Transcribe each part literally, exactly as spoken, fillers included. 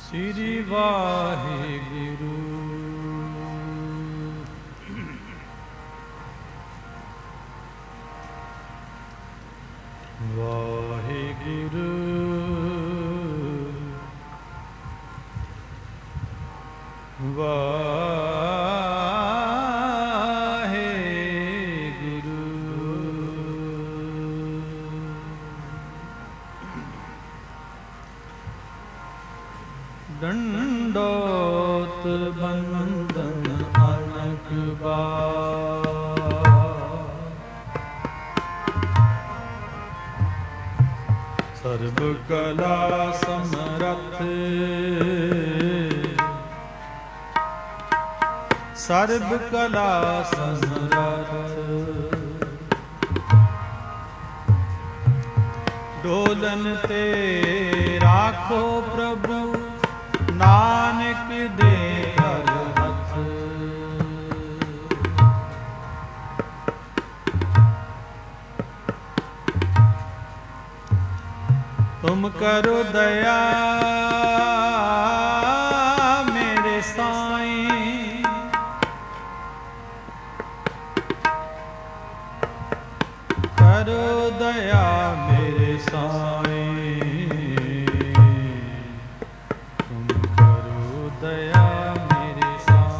श्री वाहिगुरु। वाहिगुरु वाहिगुरु। दंडोत बंदन अनक बार, सर्व कला समरथ, सर्व कला समरथ। डोलन ते राखो प्रभु, नानक दे हर हथ। तुम करो दया मेरे साईं, करो दया मेरे साईं, तुम करो दया मेरे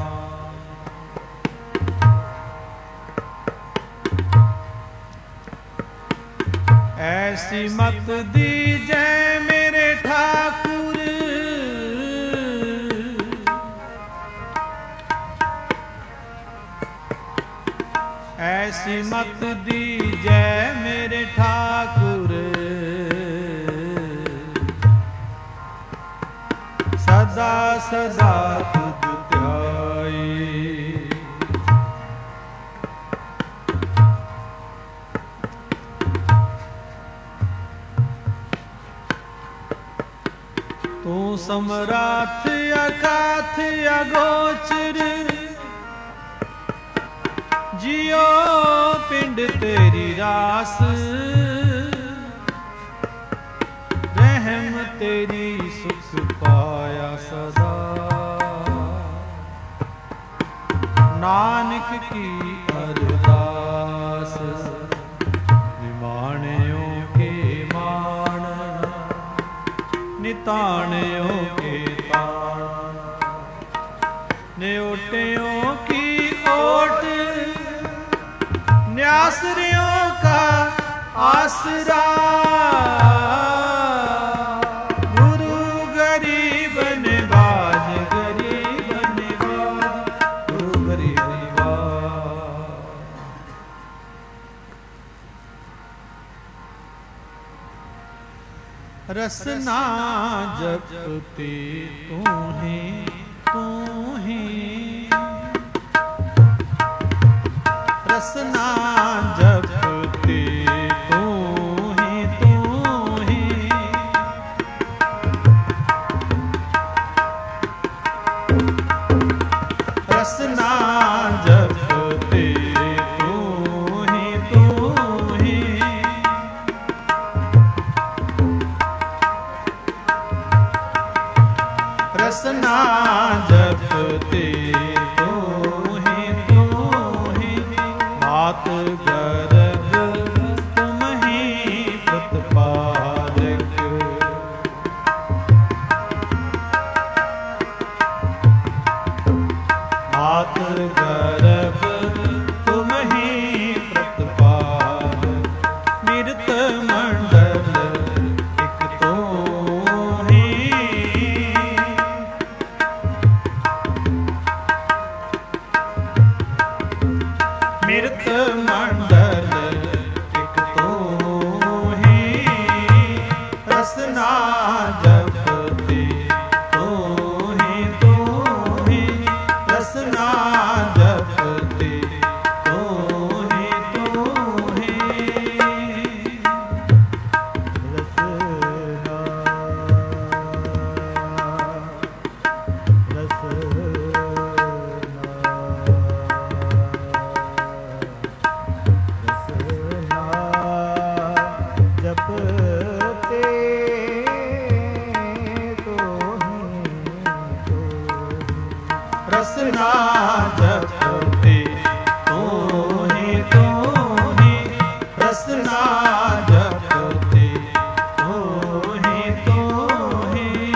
साईं। ऐसी मत दीजै मेरे ठाकुर, ऐसी मत दीजै मेरे ठाकुर, सदा सदा तुझ ध्याई। तू सम्राट अकाथ अगोचर, जियो पिंड तेरी रास, रहम तेरी सुख पाया सदा। नानक की अरदास, निमाणियों के मान, निताणियों के ताण, न्योटियों की ओट, न्यासरियों का आसरा। गुरु गरीब निवाज, गरीब निवाज, गुरु गरीब निवाज। रसना जपती तू ही तू ही, रसना जपती तू ही तू ही। रसना जपती तू ही तू ही। रसना जपती तू ही तू ही। मात गर्भ तुम ही प्रतिपालक, मात गर्भ तुम ही प्रतिपालक। निरत मंडल एक तू ही, मिरत मंडल एक तू ही। रसना जपती तू ही तू ही। रसना जपती तू ही तू ही। रसना जपते तो ही ਰਸਨਾ ਜਪਤੀ ਤੂੰ ਹੀ ਤੂੰ ਹੀ ਰਸਨਾ ਜਪਤੀ ਤੂੰ ਹੀ ਤੂੰ ਹੀ।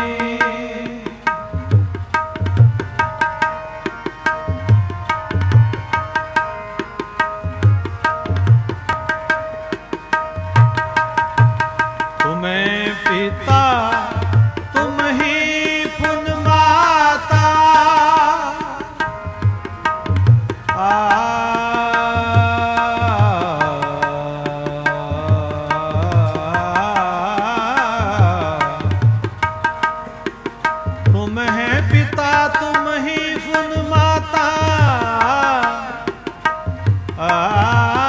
ਤੁਮੈ ਪਿਤਾ ਤੁਮ ਹੀ ਪੁਨ ਮਾਤਾ ਆ ਤੁਮ ਹੈ ਪਿਤਾ ਤੁਮ ਹੀ ਪੁਨ ਮਾਤਾ ਆ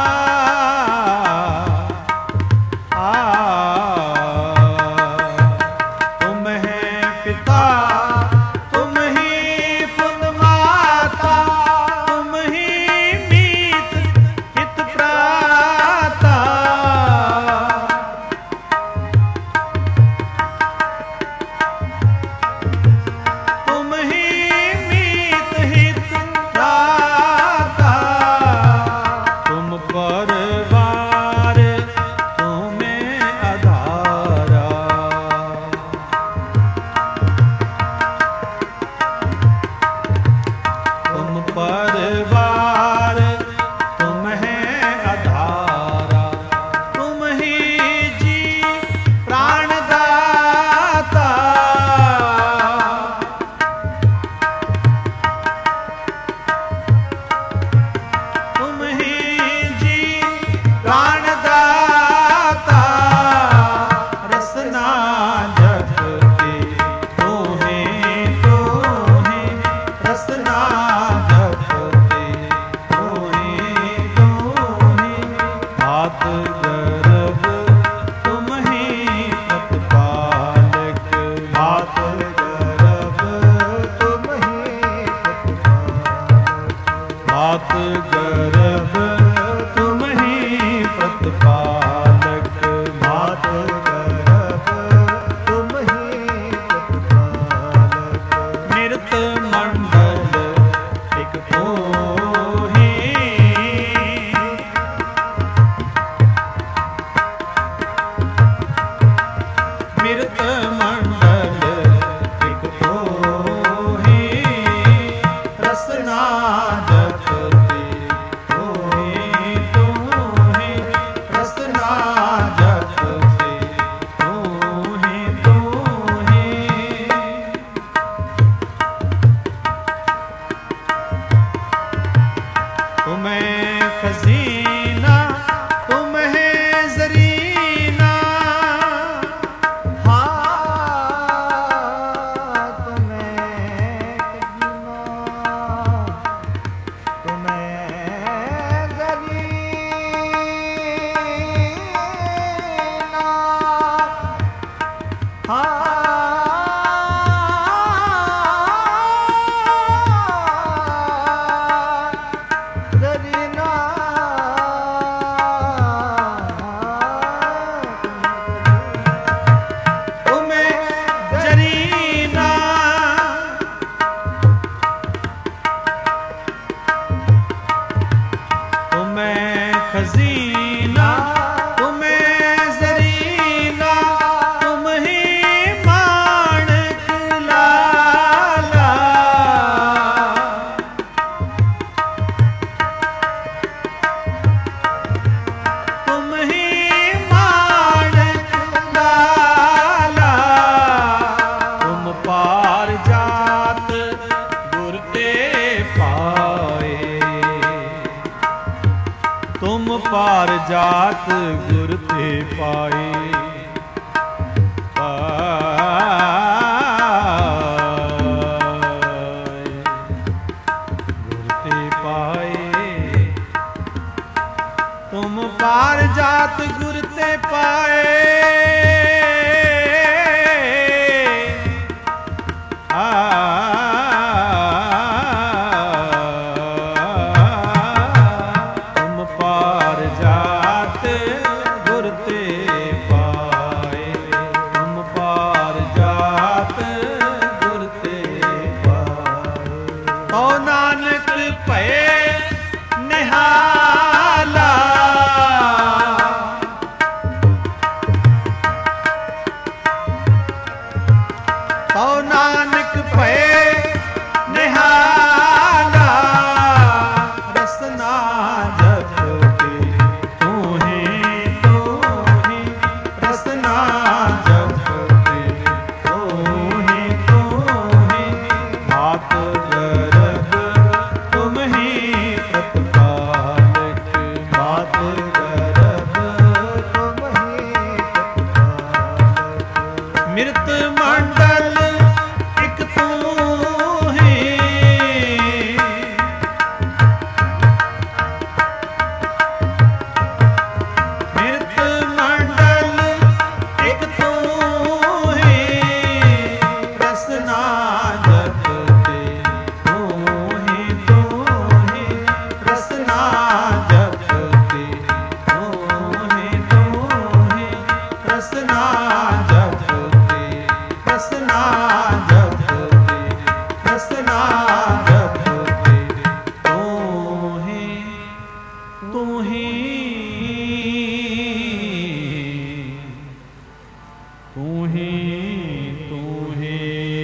ਪਾਰ ਜਾਤ ਗੁਰ ਤੇ ਪਾਏ। ਗੁਰ ਤੇ ਪਾਏ ਤੁਮ ਪਾਰ ਜਾਤ ਗੁਰ ਤੇ ਪਾਏ। ਤੁਮ ਪਾਰ ਜਾਤ ਗੁਰ ਤੇ ਜਪਤੇ ਤੋਹਿ ਤੋਹਿ ਮਾਤ ਗਰਭ ਤੁਮ ਹੀ ਪ੍ਰਤਪਾਲਕ ਮਾਤ ਗਰਭ ਤੁਮ ਹੀ ਪ੍ਰਤਪਾਲਕ ਮਿਰਤ ਮੰਡਲ ਇਕ ਤੂੰ ਹੀ ਮਿਰਤ ਮੰਡਲ ਇਕ ਤੂੰ ਹੀ ਰਸਨਾ ਜਪਤੇ ਤੂੰ ਹੀ ਤੂੰ ਹੀ ਰਸਨਾ ਜਪਤੇ ਤੂੰ ਹੀ ਤੂੰ ਹੀ ਰਸਨਾ ਜਪਤੇ ਰਸਨਾ ਜਪਤੇ ਰਸਨਾ ਜਪਤੇ ਤੂੰ ਹੀ ਤੂੰ ਹੀ ਤੂੰ ਹੀ ਤੂੰ ਹੀ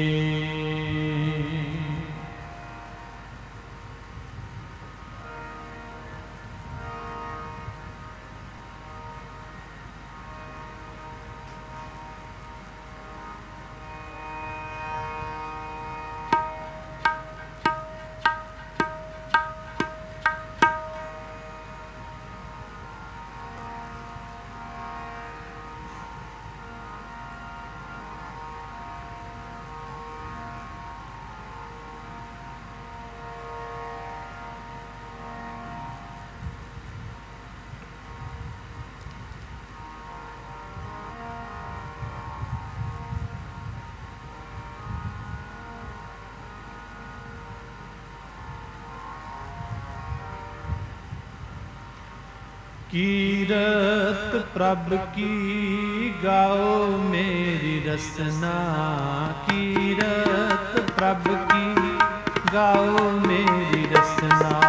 ਕੀਰਤ ਪ੍ਰਭ ਕੀ ਗਾਓ ਮੇਰੀ ਰਸਨਾ ਕੀਰਤ ਪ੍ਰਭ ਕੀ ਗਾਓ ਮੇਰੀ ਰਸਨਾ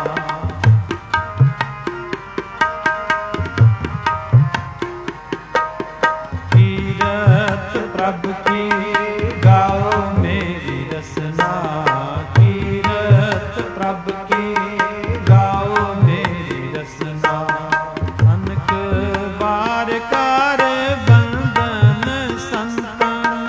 ਕੀਰਤ ਪ੍ਰਭ ਕੀ ਗਾਓ ਮੇਰੀ ਰਸਨਾ ਕੀਰਤ ਪ੍ਰਭ ਕੀ ਗਾਓ ਮੇਰੀ ਰਸਨਾ ਅਨਕ ਬਾਰ ਕਰ ਬੰਧਨ ਸੰਤਨ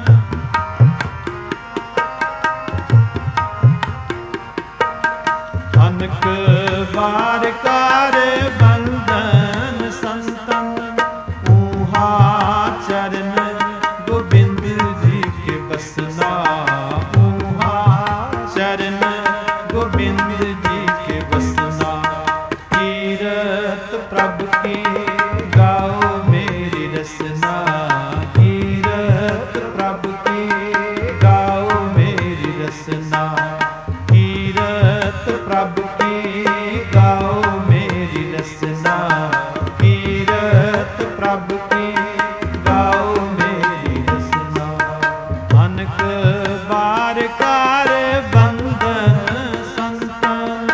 ਅਨਕ ਬਾਰ ਕਰ ਬੰਧਨ ਸੰਤਨ ਊਹਾ ਚਰਨ ਗੋਬਿੰਦ ਜੀ ਕੇ ਬਸਨਾ ਊਹਾ ਚਰਨ ਗੋਬਿੰਦ ਜੀ ਕੇ ਬਸਨਾ ਕੀਰਤ ਪ੍ਰਭ ਕੀ ਗਾਓ ਮੇਰੀ ਰਸਨਾ ਕੀਰਤ ਪ੍ਰਭ ਕੀ ਗਾਓ ਮੇਰੀ ਰਸਨਾ ਕੀਰਤ ਪ੍ਰਭ ਕੀ ਗਾਓ ਮੇਰੀ ਰਸਨਾ ਕੀਰਤ ਪ੍ਰਭ ਕੀ ਗਾਓ ਮੇਰੀ ਰਸਨਾ ਅਨਕ ਬਾਰ ਕਰ ਬੰਧਨ ਸੰਤਨ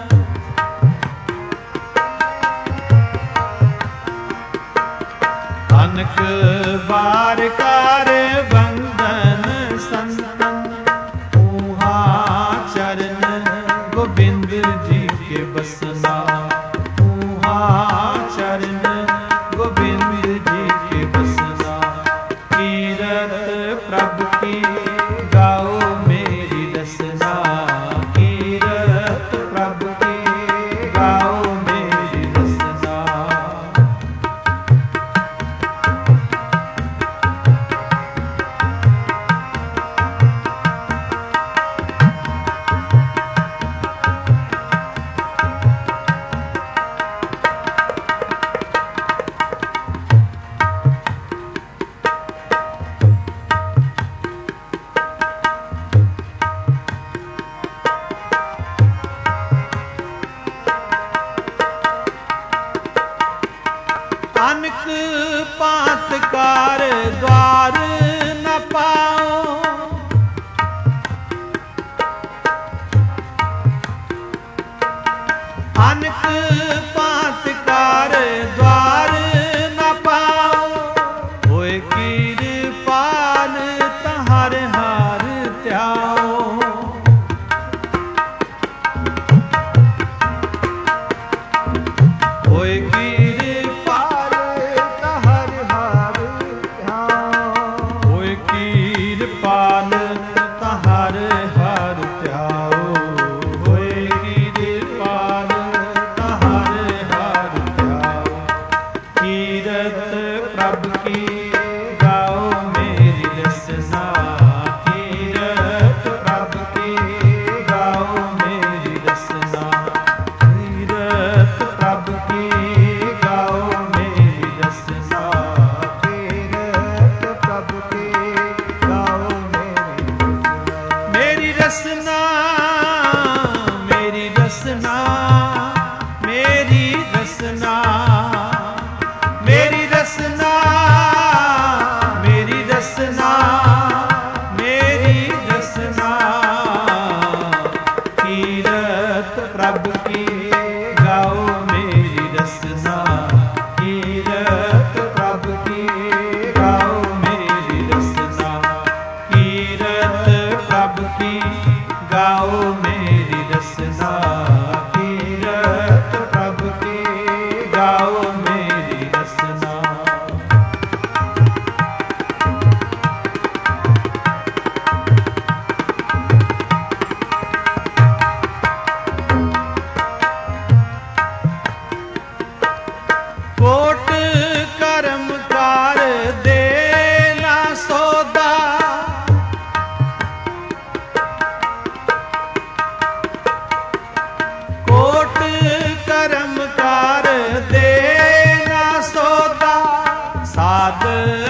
ਅਨਕ ਬਾਰ ਕਰ ਬੰਧਨ ਸੰਤਨ ਊਹਾ ਚਰਨ ਗੋਬਿੰਦ ਜੀ ਕੇ ਬਸਨਾ ਊਹਾ ਚਰਨ ਗੋਬਿੰਦ ਜੀ ਕੇ ਬਸਨਾ ਕੀਰਤ ਪ੍ਰਭ ਕੀ ਗਾਓ ਮੇਰੀ ਰਸਨਾ ਕੀਰਤ ਪ੍ਰਭ ਕੀ ਗਾਓ ਮੇਰੀ ਰਸਨਾ ਅਨਕ ਪਾਤ ਕਾਰ ਦਵਾਰ ਨ ਪਾਓ ਅਨਕ ਪਾਤ ਕਾਰ ਦਵਾਰ ਨ ਪਾਓ ਹੋਏ ਕਿਰਪਾਲ ਤਹਰ ਹਾਰ ਧਿਆਓ ਹੋਏ ਕਿਰਪਾਲ ਤਹਰ ਹਾਰ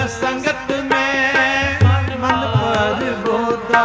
संगत में मन पर बोधा।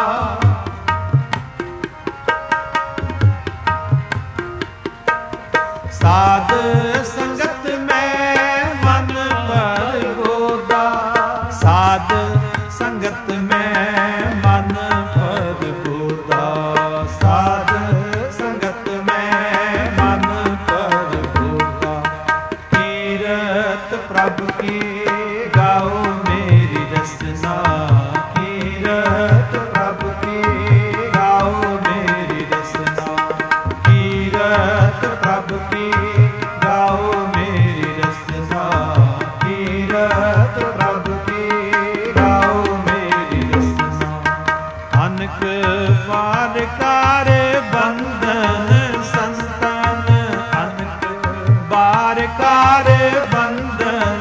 साध संगत में मन पर बोधा। साध संगत में मन पर बोधा। साध संगत में मन पर बोधा। कीरत प्रभु की गाओ मेरी रसना। कीरत प्रभु की गाओ मेरी रसना। कीरत प्रभु की गाओ मेरी रसना। कीरत प्रभु की गाओ मेरी रसना। अनक पार कार बंधन संतन। अनक बार कार बंधन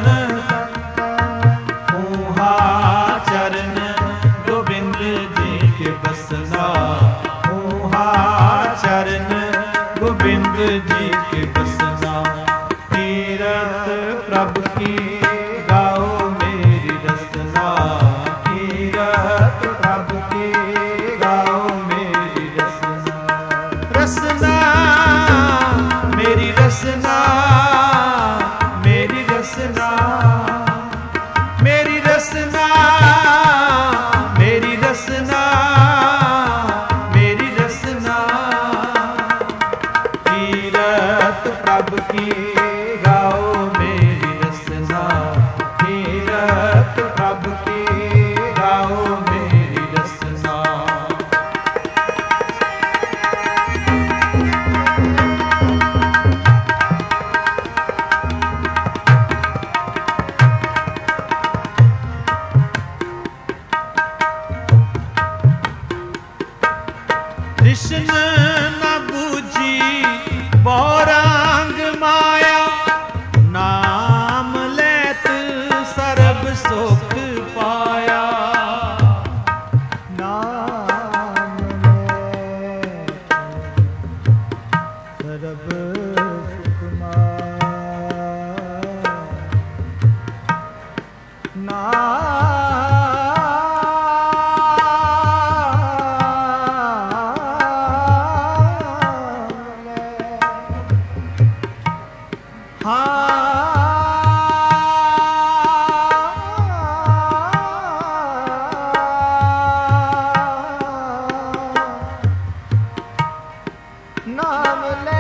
चरण गोविंद जी के बसना। ऊहा चरण गोविंद जी के बसना। कीरत प्रभु की गाओ मेरी रसना। कीरत प्रभु की गाओ मेरी रसना। रसना मेरी रसना। मेरी रसना। मेरी रसना। मेरी रसना। मेरी रसना। कीरत प्रभु की गाओ मेरी रसना। कीरत प्रभु की गाओ मेरी रसना। कृष्ण न बूझी बौरांग माया। नाम लेत सर्ब सुख पाया। नाम लेत सर्ब सुख माया। नाम नाम ले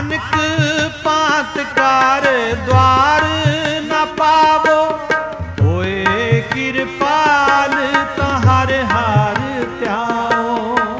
अनक पात कार द्वार न पावो, होए कृपाल तहार हार त्याओ।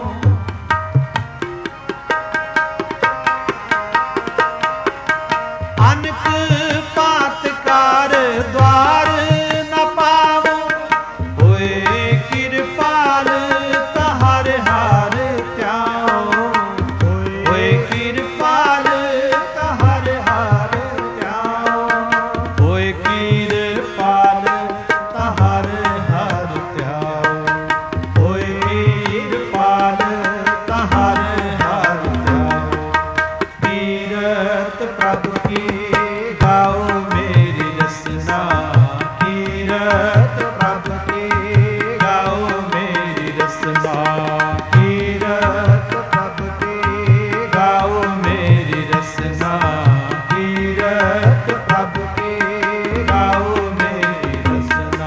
अनक पात कार द्वार न पावो, होए कृपाल तहार हार त्याओ। होए कृपाल तहार हार त्याओ। होए कृपाल तहार हार त्याओ। होए कृपाल तहार हार त्याओ। कीरत प्रभु की गाओ मेरी रसना, कीरत प्रभु की गाओ मेरी रसना। कीरत प्रभु की गाओ मेरी रसना। कीरत प्रभु की गाओ मेरी रसना।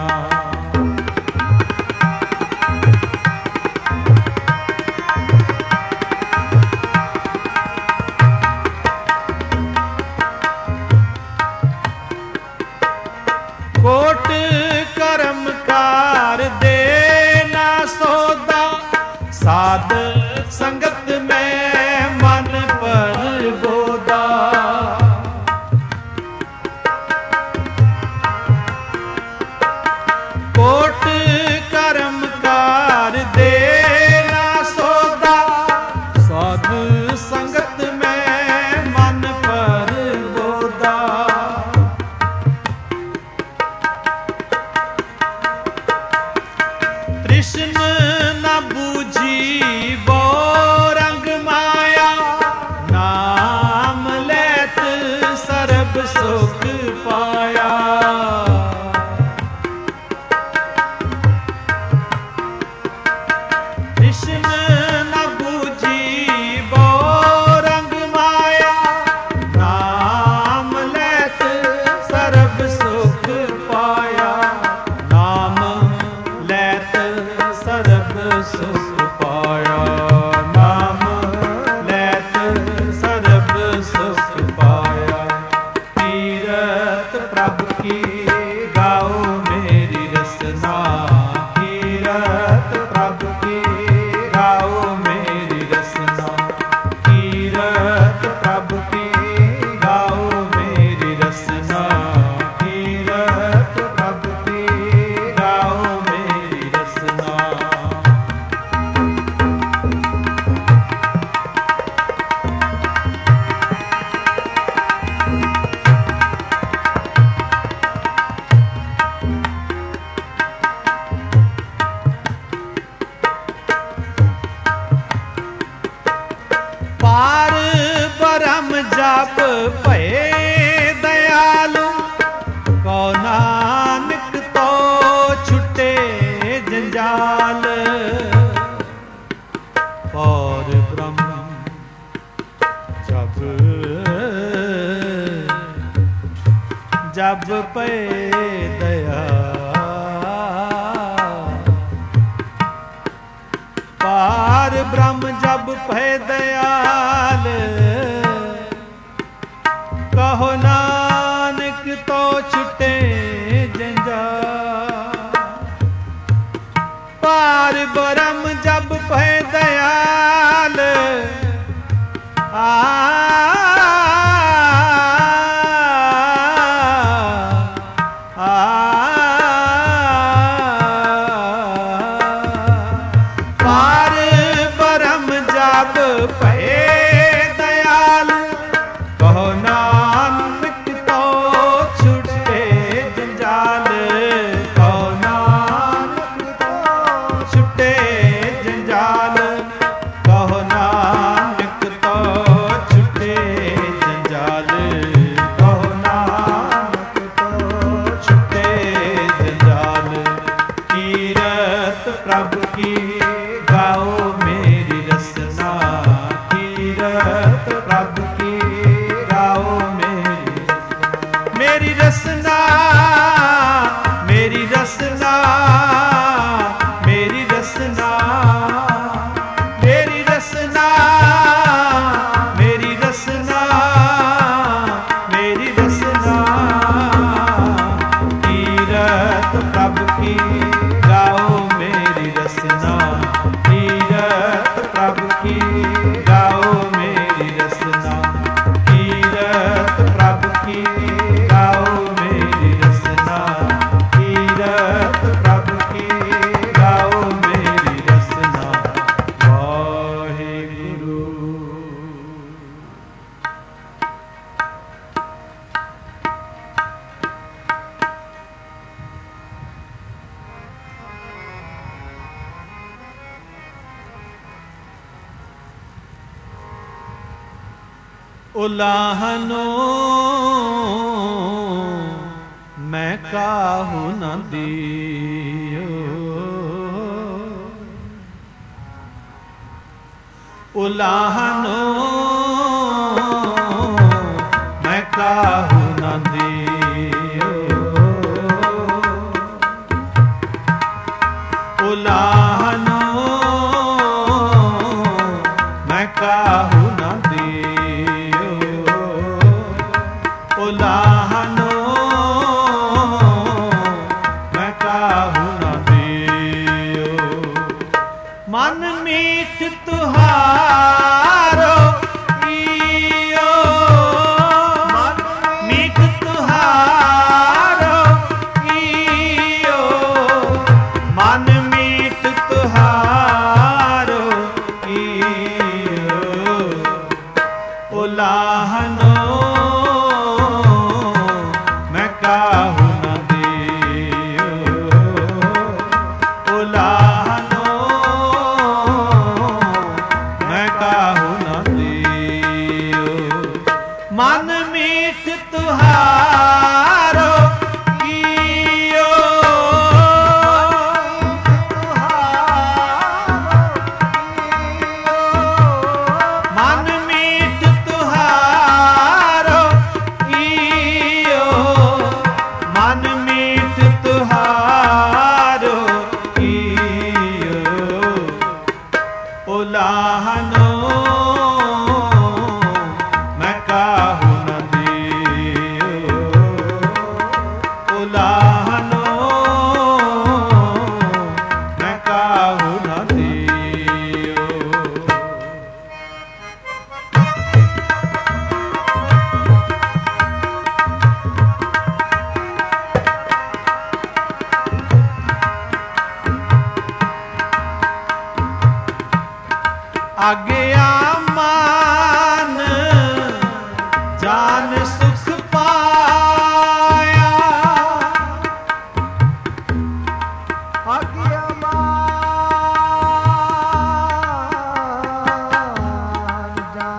कोट कर्म कार दे ना सौदा, साध संगत में मन पर बोदा। कोट कर्म कार दे ना सौदा, साध संगत में मन पर बोदा। कृष्ण न बूझी बो रंग माया, नाम लेत सर्ब सुख पाया। कृष्ण न बूझी बो रंग माया, नाम लेत सर्ब सुख पाया। नाम लेत सर्ब सुख पाया। नाम लेत सर्ब सुख पाया। कीरत प्रभु की गाओ मेरी रसना। कीरत प्रभु की गाओ मेरी रसना। कीरत प्रभु की गाओ मेरी रसना। कीरत प्रभु की गाओ मेरी रसना। पार ब्रह्म जप भये दयालु, को नानक तो छुटे जंजाल। पार ब्रह्म जप जब भये दयाल। पार ब्रह्म जब भय दयाल, कहो नानक तो छुटे जंजाल। पार ब्रह्म जब भय दयाल, आ छुटे ਉਲਾਹਨੋ ਮੈਂ ਕਾਹੂ ਨ ਦਿਓ। ਉਲਾਹਨੋ ਮੈਂ ਕਾਹੂ ਨ ਦਿਓ। ਉਲਾਹਨੋ ਮੈਂ ਕਾਹੂ ਨ ਦਿਓ। ਉਲਾਹਨੋ ਮੈਂ ਕਾਹੂ ਨ ਦਿਓ। ਮਨ ਮੀਠ ਤੁਹਾਰੋ ਈਓ। ਮਨ ਮੀਠ ਤੁਹਾਰੋ ਈਓ। ਮਨ ਮੀਠ ਤੁਹਾਰੋ ਈਓ। ਉਲਾਹਨੋ ਮੈਂ ਕਾਹੂ ਨ ਦਿਓ। ਉਲਾਹਨੋ ਮੈਂ ਕਾਹੂ ਨ ਦਿਓ। ਮਨ ਮੀਠ ਤੁਹਾਰੋ ਈਓ। ਮਨ ਮੀਠ ਤੁਹਾਰੋ ਈਓ। ਮਨ ਮੀਠ ਤੁਹਾਰੋ ਈਓ। ਉਲਾਹਨੋ ਮੈਂ ਕਾਹੂ ਨ ਦਿਓ। ਉਲਾਹਨੋ ਮੈਂ ਕਾਹੂ ਨ ਦਿਓ। ਆਗਿਆ ਮਾਨ ਜਾਨ ਸੁਖ ਪਾਇਆ। ਆਗਿਆ ਮਾਨ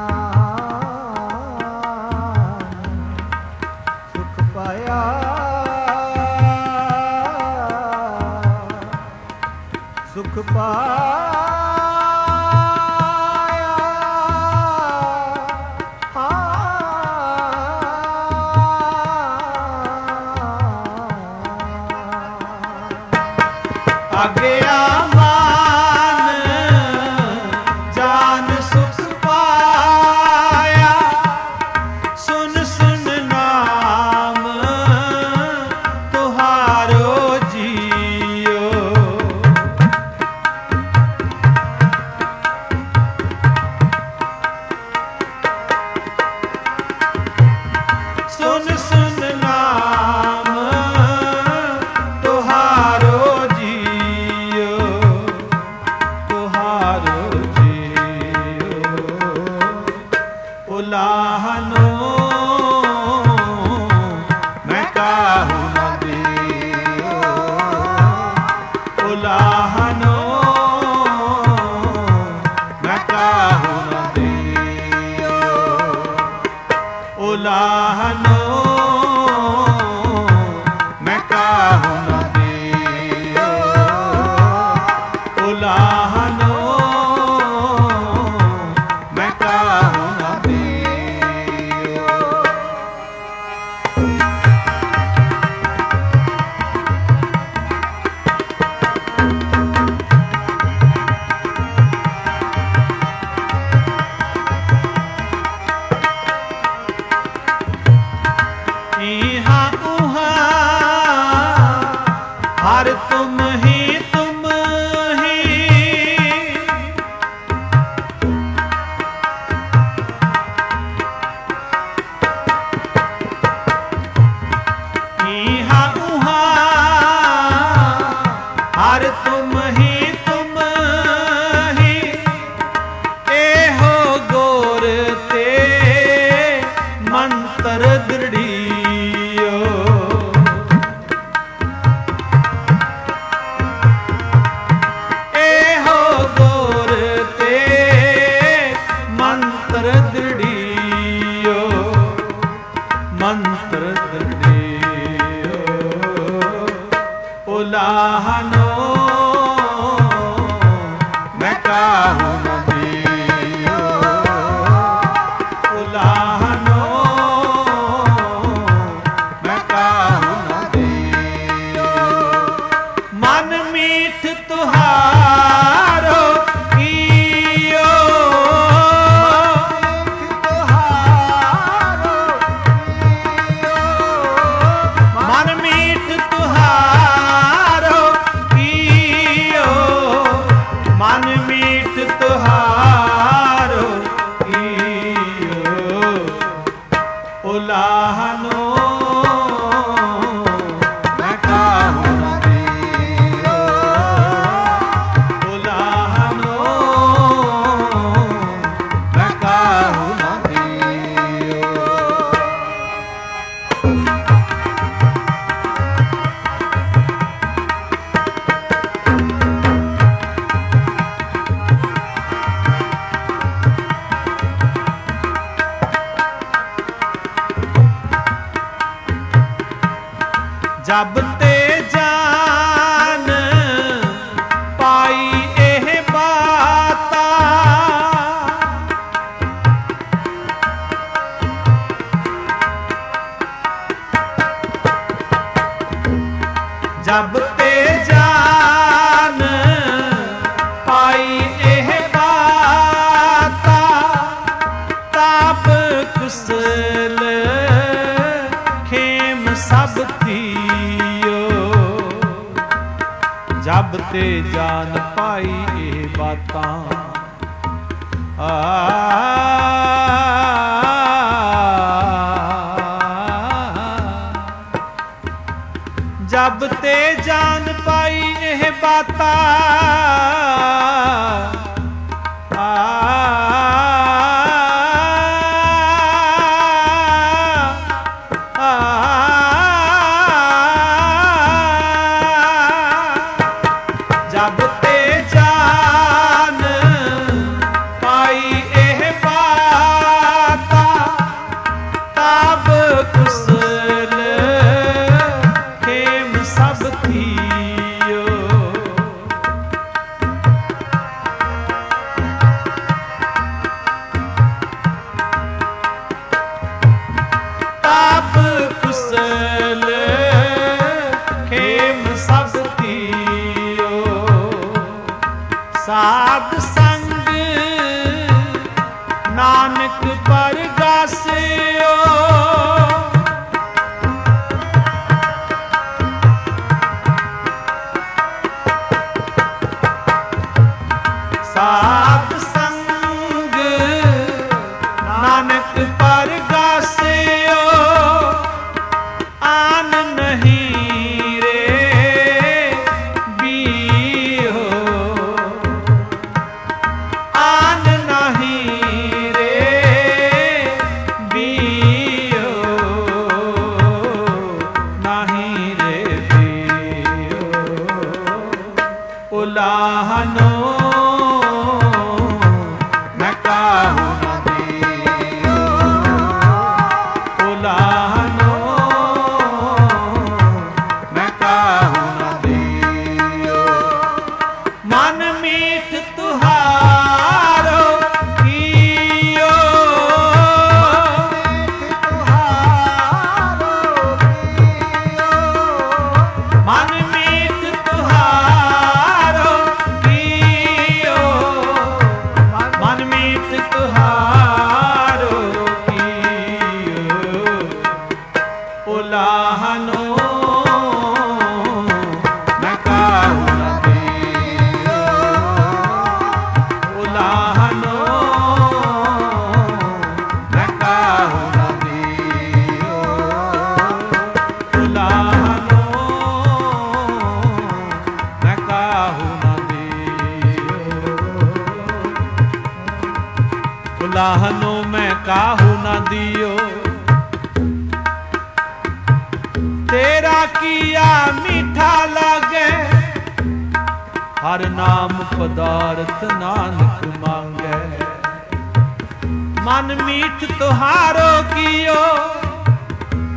ਜਾਨ ਸੁਖ ਪਾਇਆ। ਸੁਖ ਪਾਇਆ। ਆਗਿਆ ਮਾਨ ਜਾਨ ਸੁਖ ਪਾਇਆ। ਸੁਨ ਸੁਨ ਨਾਮ ਤੁਹਾਰੋ ਜੀਓ। ਸੁਨ ਸੁਨ ਨਾਮ ਤੁਹਾਰੋ ਜੀਓ। ਤੁਹਾਰੋ ਜੀਓ। ਉਲਾਹਨੋ ਮੈਂ ਕਾਹੂ ਨ ਦਿਓ। ਉਲਾਹਨੋ ਮੈਂ ਕਾਹੂ ਨ ਦਿਓ। ਉਲਾਹਨੋ ਮੈਂ ਕਾਹੂ ਨ ਦਿਓ। ਉਲਾਹਨੋ ਮੈਂ ਕਾਹੂ ਨ ਦਿਓ। इहाँ उहाँ हर तुम ही तुम ही। इहाँ उहाँ हर तुम ही तुम ही। एहो गोर ते मंत्र दृढ़ियो। एहो गोर ते मंत्र दृढ़ियो। ਮੰਤਰ ਦਿਓ ਉਲਾਹਨੋ ਮੈਂ ਕਾਹੂ ਨ ਦਿਓ ਉਲਾਹਨੋ ਮੈਂ ਕਾਹੂ ਨ ਦਿਓ ਮਨ ਮੀਠ ਤੁਹਾਰੋ ਕੀਓ ਮਨ ਮੀਠ ਤੁਹਾਰੋ ਕੀਓ ਮਨ ਮੀਠ ਤੁਹਾਰੋ ਕੀਓ ਉਲਾਹਨੋ ਮੈਂ ਕਾਹੂ ਨ ਦਿਓ ਉਲਾਹਨੋ ਮੈਂ ਕਾਹੂ ਨ ਦਿਓ ਜਬ ਤੇ ਜਾਨ ਪਾਈ ਇਹ ਬਾਤਾ ਜਬ ਤੇ ਜਾਨ ਪਾਈ ਇਹ ਬਾਤਾ ਤਾਪ ਕੁਸਲ ਖੇਮ ਸਭ ਤੀਓ ਜਬ ਤੇ ਜਾਨ ਪਾਈ ਇਹ ਬਾਤਾਂ ਆ ਜਬ ਤੇ ਜਾਨ ਪਾਈ ਇਹ ਬਾਤਾਂ ਆ ਜਬ ਤੇ ਜਾਨ ਪਾਈ ਇਹ ਬਾਤਾਂ ਤਬ ਕੁਸਲ ਖੇਮ ਸਭ ਥੀਓ ਤਬ ਕੁਸਲ ਖੇਮ ਸਭ ਥੀਓ ਸਾਧ ਸੰਗ ਨਾਨਕ ਪਰਗਾਸਿਓ ਸਾਧ ਸੰਗ ਨਾਨਕ ਪਰਗਾਸਿਓ ਆਨ ਨਹੀਂ ਰੇ ਬੀਹੋ ਆਨ ਨਹੀਂ ਰੇ ਬੀਹੋ ਨਹੀਂ ਰੇ ਬੀਹੋ ਉਲਾਹਨੋ ਮੈਂ ਕਾਹੂ ਨ ਦਿਓ ਉਲਾਹਨੋ ਮੈਂ ਕਾਹੂ ਨ ਦਿਓ ਮਨ ਮੀਠ ਤੁਹਾਰੋ ਕੀਓ ਮਨ ਮੀਠ ਤੁਹਾਰੋ ਕੀਓ ਮਨ ਮੀਠ ਤੁਹਾਰੋ ਕੀਓ ਉਲਾਹਨੋ ਮੈਂ ਕਾਹੂ ਨ ਦਿਓ ਉਲਾਹਨੋ ਮੈਂ ਕਾਹੂ ਨ ਦਿਓ ਉਲਾਹਨੋ ਮੈਂ ਕਾਹੂ ਨ ਦਿਓ ਉਲਾਹਨੋ ਮੈਂ ਕਾਹੂ ਨ ਦਿਓ ਤੇਰਾ ਕੀਆ ਮੀਠਾ ਲਾਗੇ ਹਰ ਨਾਮ ਪਦਾਰਥ ਨਾਨਕ ਮੰਗੈ ਮਨ ਮੀਠ ਤੁਹਾਰੋ ਕੀਓ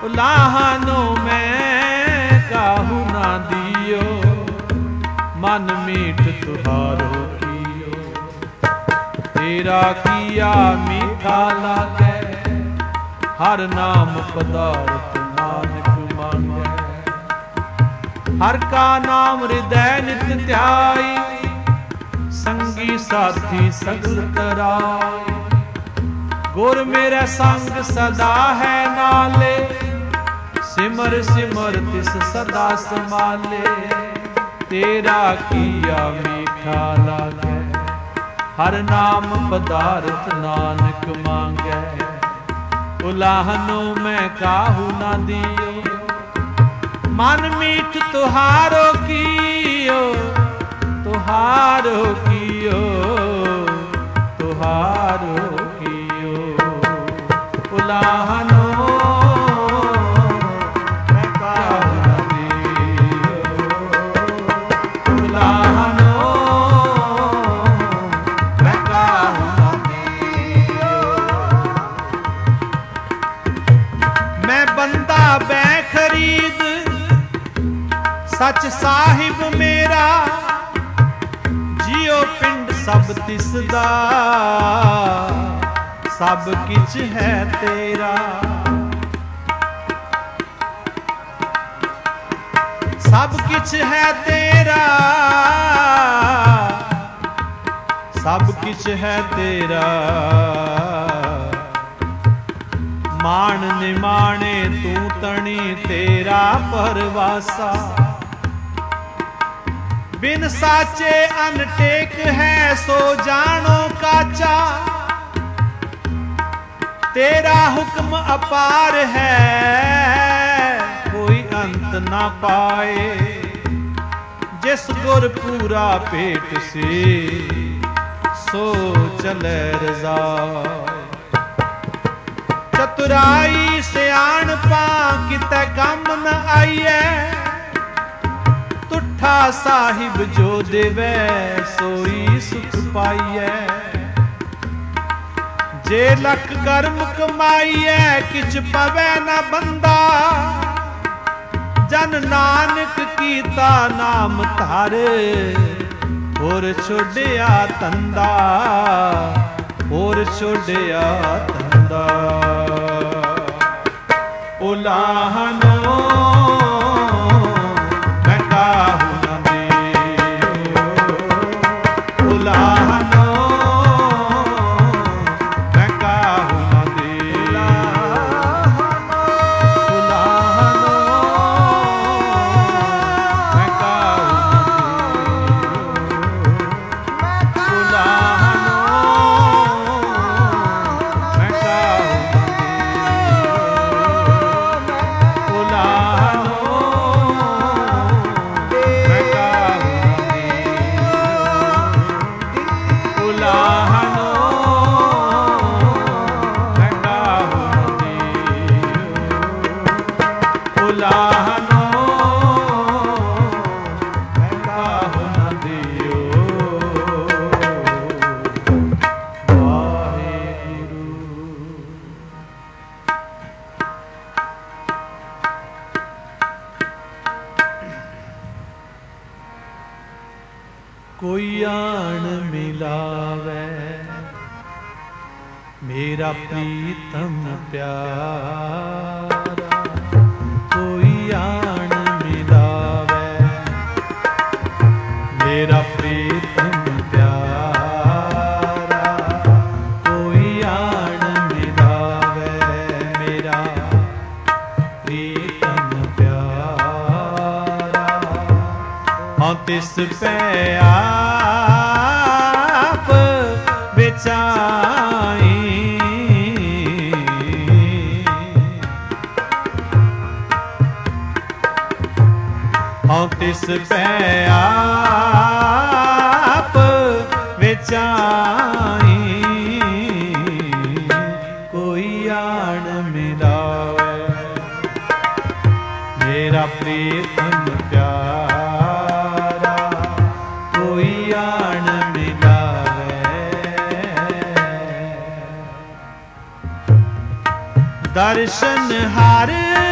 उलाहनो मैं काहू ना दियो, मन मीठ तुहारो कियो। तेरा किया मीठा लागे, हर नाम पदार्थ नानक मांगे। हर का नाम हृदय नित ध्याई, संगी साथी सगल तराई। गुर मेरा संग सदा है नाले, सिमर सिमर तिस सदा संभाले। तेरा किया मीठा लागे, हर नाम पदार्थ नानक मांगे। उलाहनो मैं काहू ना दियो, मन मीठ तुहारो कियो, तुहारो कियो, तुहारो कियो। उलाहनो मैं काहू ना दियो, उलाहनो मैं काहू ना दियो। मैं बंदा बै खरीद, सच साहिब मेरा। जियो पिंड सब तिसदा, सब किछ है तेरा। सब किछ है तेरा, सब किछ है तेरा। मान निमाणे तू तणी तेरा परवासा। बिन साचे अनटेक है सो जानो काचा। तेरा हुक्म अपार है, कोई अंत ना पाए। जिस गुर पूरा पेट से, सो चले रज़ाए। चतुराई सियाणपा किते कम न आईए। तुठा साहिब जो देवै, सोई सुख पाईए। जे लख कर्म कमाईए, किछ पवै न बंदा। जन नानक कीता नाम धारे, होर छोड़िया तंदा, होर छोड़िया तंदा। उलाहनो मैं काहू ना दियो, उलाहनो मैं काहू ना दियो, उलाहनो मैं काहू ना दियो, उलाहनो मैं काहू कोई आन मिलावे, मेरा प्रीतम प्यारा। कोई आन मिलावे, मेरा प्रीतम प्यारा। कोई आन मिलावे, मेरा प्रीतम प्यारा। हाँ तिस पे आप बेचाई, हाँ तिस पे आप बेचाई। कोई आन मिलावे, मेरा प्रीतम प्यारा। कोई आन मिलावे, दर्शन हार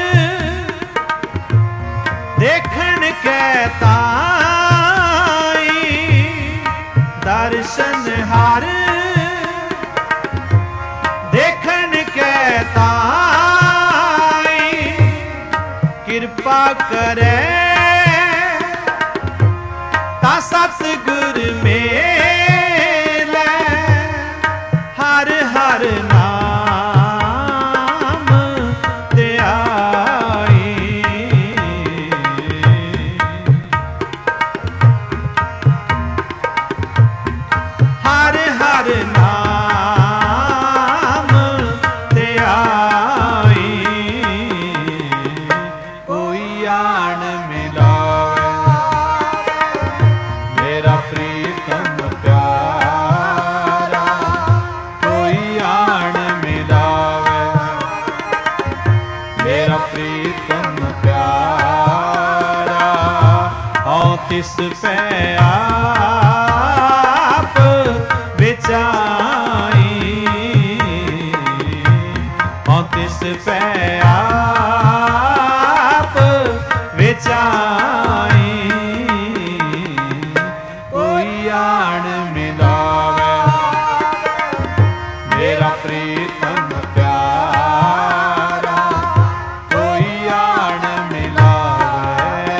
देखण कै ताई, दर्शन हार देखण कै ताई, कृपा करे ता सतगुर मेले, हर हर नाम ध्याई। हर हर नाम ध्याई, कोई आन मिलावे मेरा प्रीतम प्यारा, कोई आन मिलावे मेरा प्रीतम प्यारा। औ तिस पे आप विचाई, औ तिस पे आप विचाई, कोई आन मिलावे मेरा प्रीतम प्यारा, कोई आन मिलावे।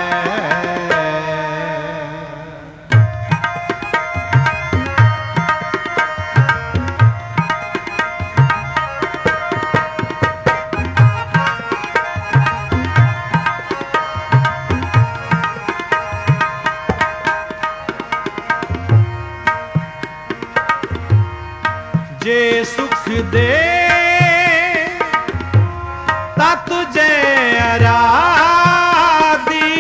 जे सुख दे ता तुझे आराधी,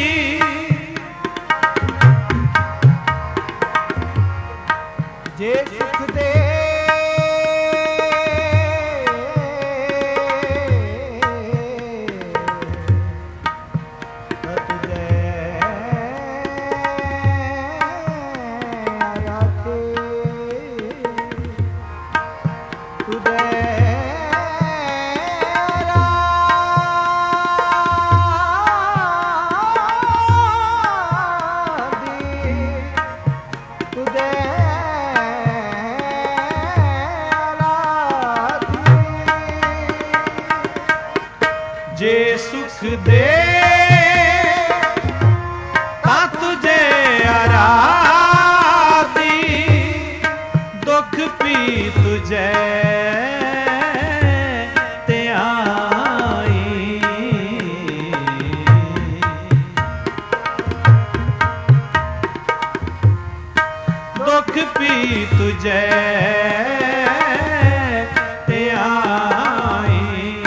जे सुख दे ता तुझे आराधी, जे सुख दे ता तुझे आराधी, दुख पी तुझे त्याई। दुख पी तुझे त्याई,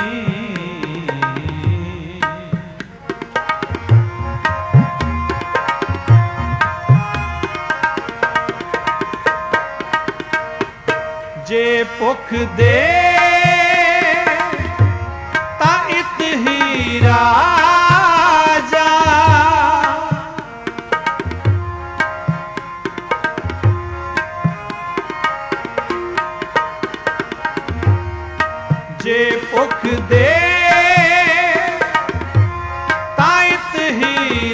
जे भुख दे ता इत ही राजा, जे भुख दे ता इत ही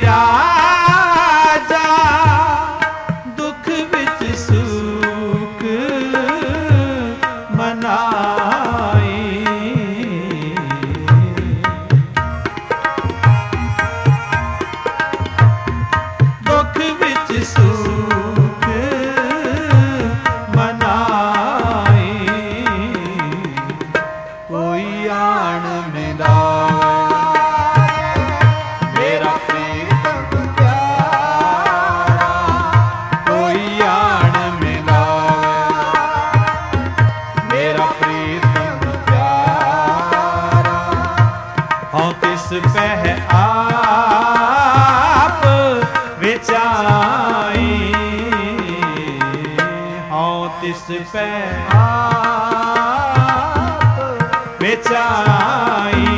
राजा, दुख विच सुख मनाई। दुख विच सुख मनाई, कोई आन मिलावे मेरा प्रीतम प्यारा, कोई आन मिलावे मेरा प्रीतम प्यारा। औ तिस पे आप विचाई, औ तिस पे आप विचाई,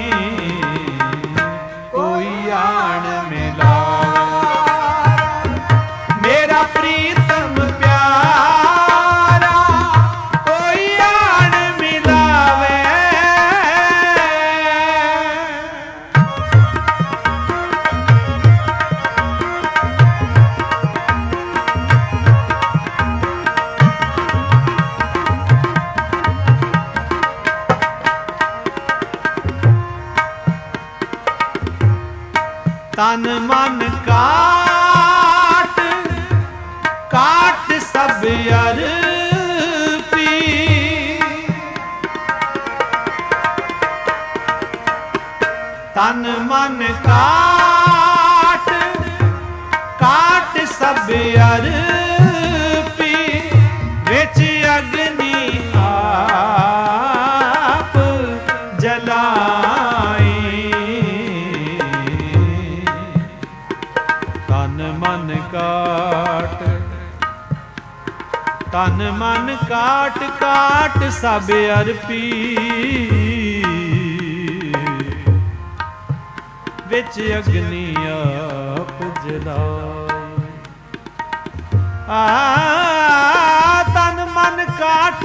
कोई आन मिलावे मेरा प्रीतम प्यारा, कोई आन मिलावे ਤਨ ਮਨ ਕਾਟ ਕਾਟ ਸਭ ਅਰਪੀ ਤਨ ਮਨ ਕਾਟ ਕਾਟ ਸਭ ਅਰਪੀ ਵਿੱਚ ਅਗਨੀ ਆਪ ਜਲਾਈ ਤਨ ਮਨ ਕਾਟ ਤਨ ਮਨ ਕਾਟ ਕਾਟ ਸਭ ਅਰਪੀ ਵਿੱਚ ਅਗਨੀ ਆਪ ਜਲਾਈ ਆ ਤਨ ਮਨ ਕਾਟ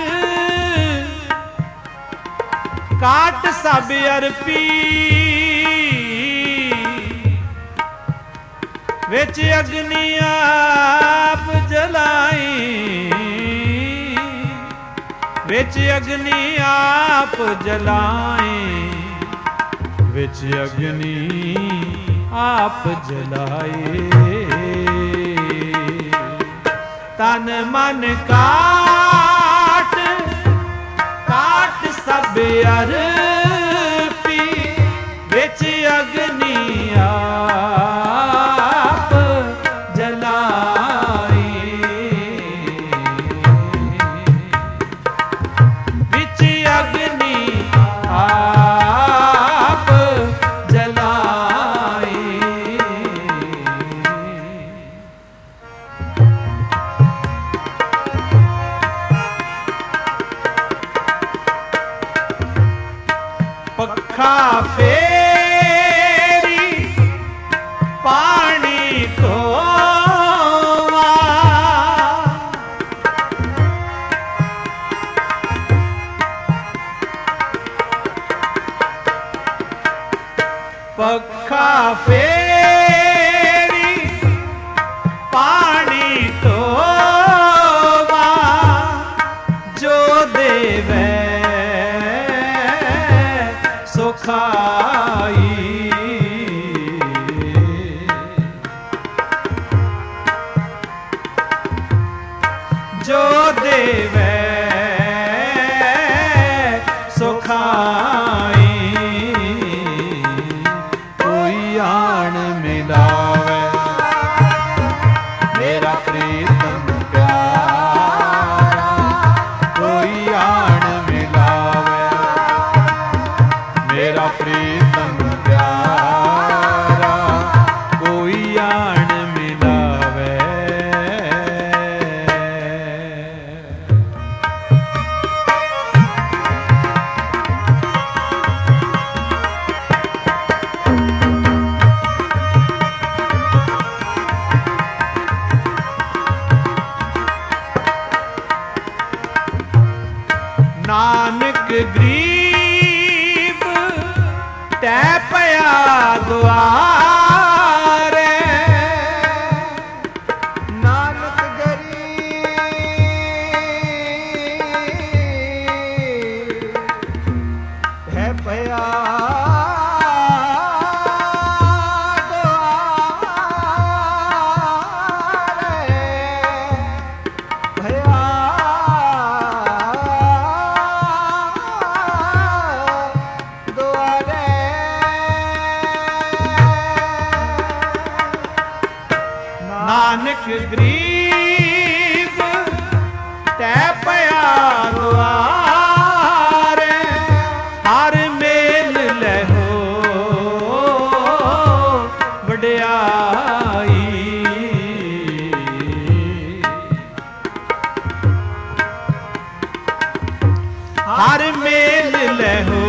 ਕਾਟ ਸਭ ਅਰਪੀ ਵਿੱਚ ਅਗਨੀ ਆਪ ਜਲਾਈ ਵਿੱਚ ਅਗਨੀ ਆਪ ਜਲਾਈ ਵਿੱਚ ਅਗਨੀ ਆਪ ਜਲਾਏ ਤਨ ਮਨ ਕਾਟ ਕਾਟ ਸਭ ਅਰਪੀ ਵਿੱਚ ਅਗਨੀ ਆਪ ਜਲਾਈ ਵਿੱਚ ਅਗਨੀ ਆਪ ਜਲਾਈ ਪੱਖਾ ਫੇਰੀ ਪਾਣੀ ਧੋਵਾ ਪੱਖਾ ਫੇਰੀ ਪਾਣੀ ਧੋਵਾ ਜੋ ਦੇਵੇ ਸੁਖਾਈ ਜੋ ਦੇਵੇ ਸੁਖਾਈ ਕੋਈ ਆਣ ਮਿਲਾਵੇ ਮੇਰਾ ਪ੍ਰੀਤਮ ਪਿਆਰਾ ਕੋਈ ਆਣ ਮਿਲਾਵੇ ਮੇਰਾ ਪ੍ਰੀਤਮ ਪਿਆਰਾ ਕੋਈ ਆਣ ਮਿਲਾਵੇ ਨਾਨਕ ਗਰੀਬ ਟੈ ਪਿਆ ਦੁਆਰੇ ਨਾਨਕ ਗਰੀਬ ਟੈ ਪਿਆ ਨਾਨਕ ਗਰੀਬ ਟੈ ਪਿਆ ਦੁਆਰੇ ਹਰ ਮੇਲ ਲਹੋ ਵਡਿਆਈ ਹਰ ਮੇਲ ਲਹੋ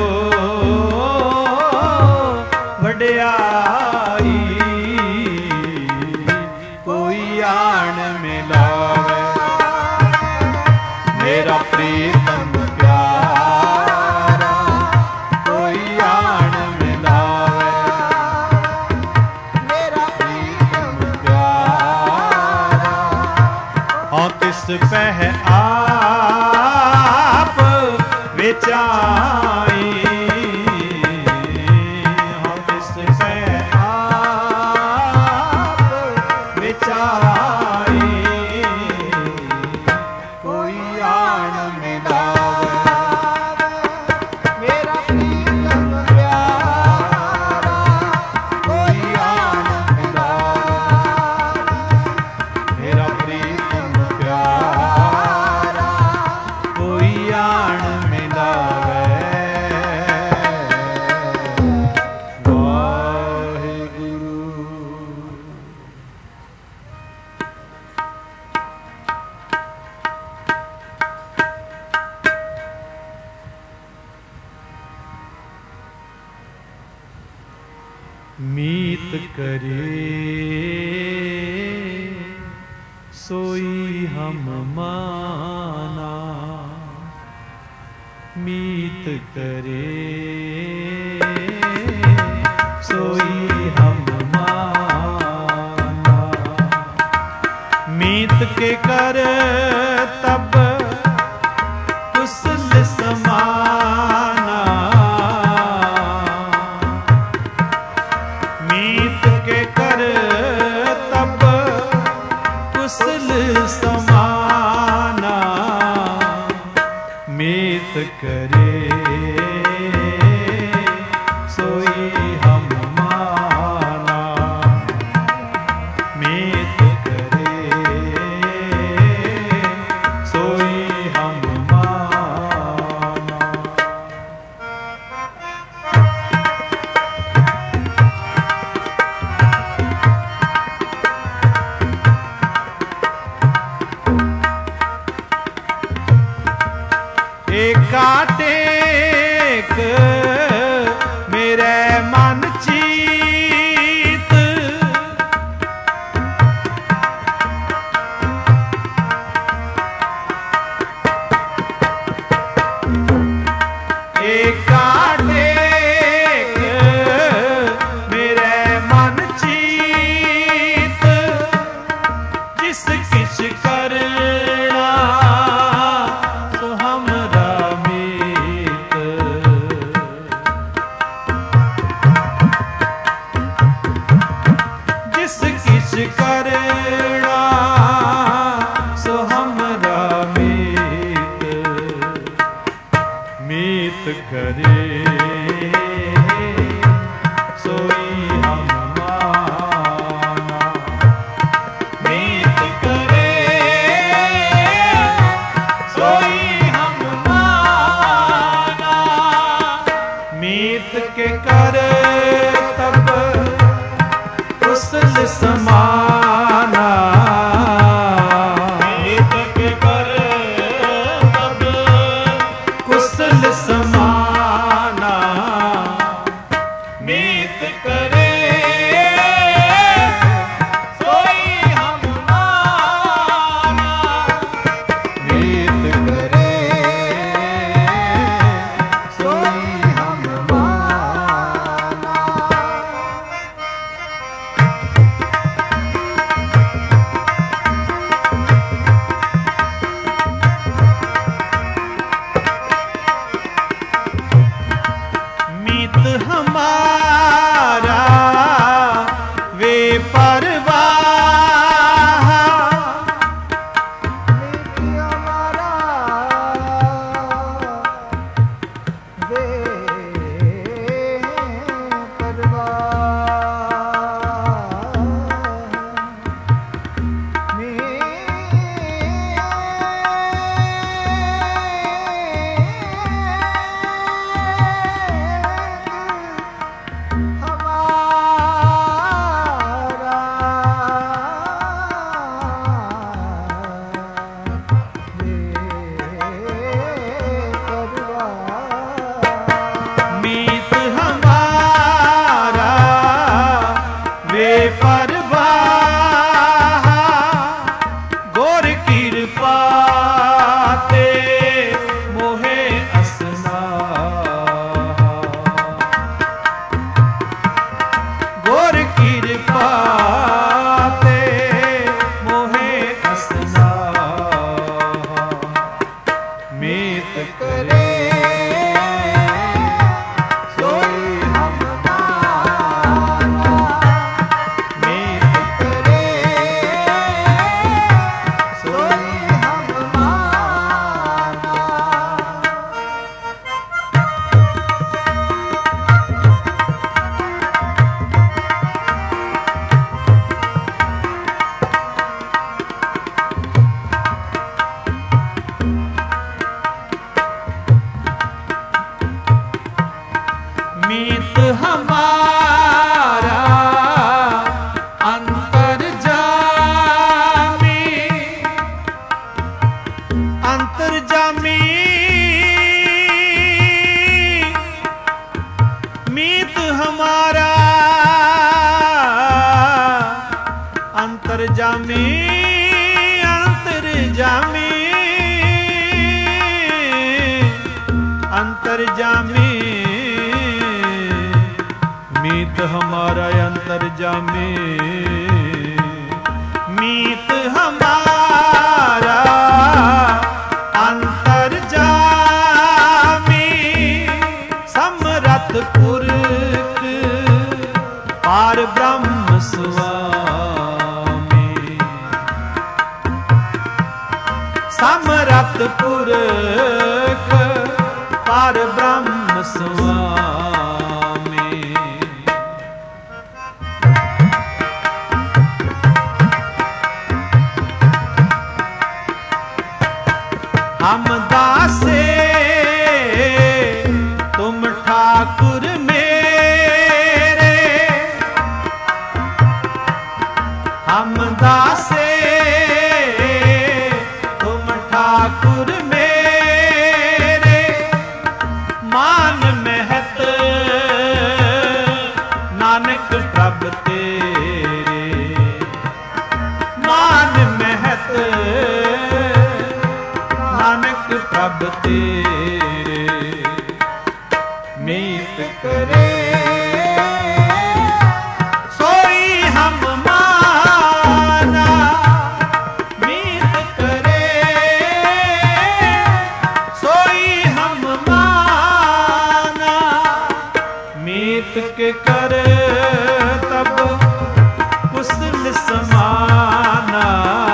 ਵਡਿਆਈ ਆਣ ਮਿਲਾਵੇ ਮੇਰਾ ਪ੍ਰੀਤਮ ਪਿਆਰਾ ਕੋਈ ਆਣ ਮਿਲਾਵੇ ਮੇਰਾ ਪ੍ਰੀਤਮ ਪਿਆਰਾ ਹਾਂ ਤਿਸ ਪਹਿ ਆਪ ਵਿਚਾਈ ਹਾਂ ਤਿਸ ਪਹਿ ਆਪ मीत करे सोई हम माना, मीत करे सोई हम माना। मीत के कर तब कुशल समाना, मीत के कर तब कुशल समाना। मीत करे सोई हम माना, मीत करे सोई हम माना। एकाटेक मेरे मन चीत, एकाटेक मेरे मन चीत। जिस किछ करना तो हमरा मीत, जिस किछ करना सो हमरा मीत। मीत करे सोई हम माना, मीत करे सोई हम माना। मीत के कर तब कुशल समाना, मीत के कर तब कुशल समाना। मीत करे सोई हम माना, मीत करे सोई हम माना। मीत हमारा वे परवाह, मीत हमारा वे परवाह। मीत हमारा वे परवाह। गोर कृपा ते मोहे असना, गोर कृपा ते मोहे असना। मीत करे सोई हम माना, मीत करे सोई हम माना। मीत हमारा अंतर्जामी, अंतर्जामी। मीत हमारा जामी अंतर जामी अंतर जामी मीत हमारा अंतर जामी मीत हमारा अंतर जामी समरथ पुरख पार ब्रह्म स्वामी समरथ पुरख पार ब्रह्म स्वामी हम दासे तुम ठाकुर मेरे हम दासे तुम ठाकुर मेरे मान महत नानक प्रभ तेरे मान महत नानक प्रभ तेरे मीत करे सोई हम माना मीत करे सोई हम माना मीत के कर तब कुशल समाना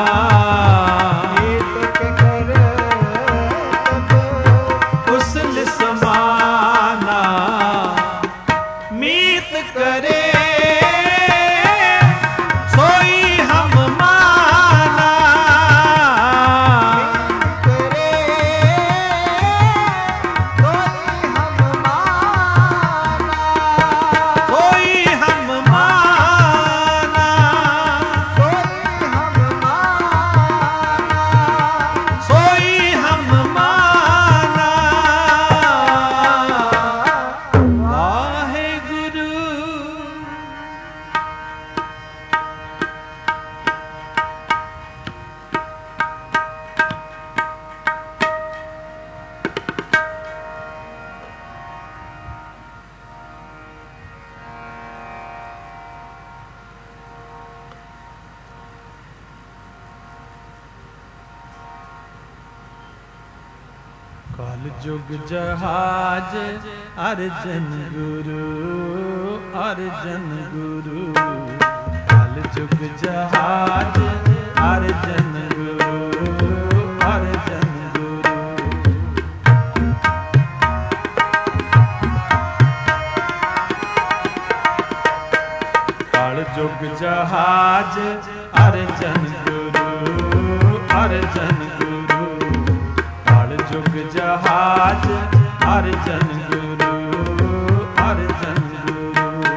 काल जुग जहाज अर्जन गुरु अर्जन गुरु काल जुग जहाज अर्जन गुरु अर्जन गुरु काल जुग जहाज अर्जन गुरु अर्जन गुरु जुग जहाज अर्जन गुरु अर्जन गुरु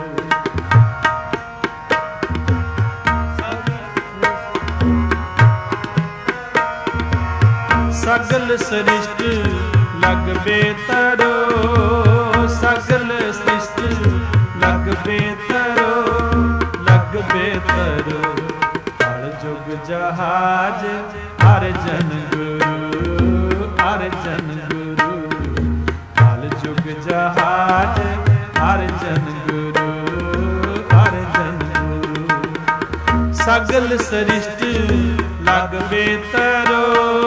सगल सृष्टि लग बेतरो सगल सृष्टि लग बेतरो लग बेतरो काल जुग जहाज अर्जन गुरु अर्जन गुरु काल जुग जहाज अर्जन गुरु अर्जन गुरु सगल सृष्टि लग बेतरो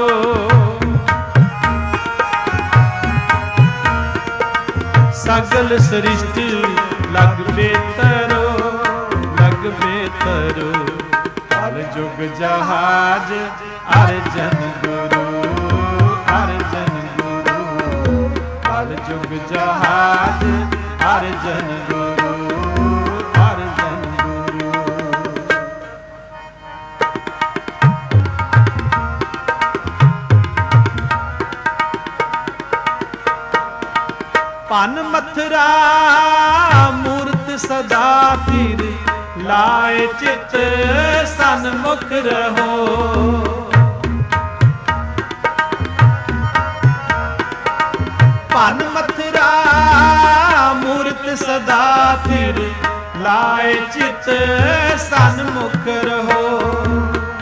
सगल सृष्टि लग बेतरो लग बेतरो काल जुग जहाज अर्जन गुरु अर्जन गुरु काल जुग जहाज अर्जन गुरु अर्जन गुरु पन मथुरा मूर्त सदा फिर लाए चित सन्मुख रहो पन मथुरा मूर्त सदा फिर लाए चित सन्मुख रहो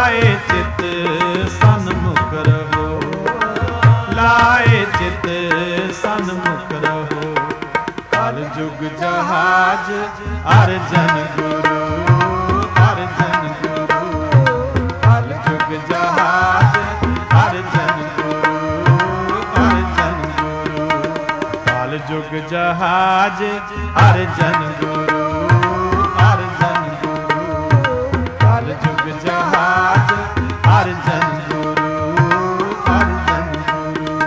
ਲਾਏ ਚਿਤ ਸਨਮੁਖ ਰਹੋ, ਲਾਏ ਚਿਤ ਸਨਮੁਖ ਰਹੋ। ਕਲ ਜੁਗ ਜਹਾਜ ਅਰਜਨ ਗੁਰੂ, ਅਰਜਨ ਗੁਰੂ। ਕਲ ਜੁਗ ਜਹਾਜ ਅਰਜਨ ਗੁਰੂ, ਅਰਜਨ ਗੁਰੂ। ਕਲ ਜੁਗ ਜਹਾਜ ਅਰਜਨ ਗੁਰੂ, ਅਰਜਨ ਗੁਰੂ। ਕਲ ਜੁਗ ਜਹਾਜ ਅਰਜਨ ਗੁਰੂ, ਅਰਜਨ ਗੁਰੂ।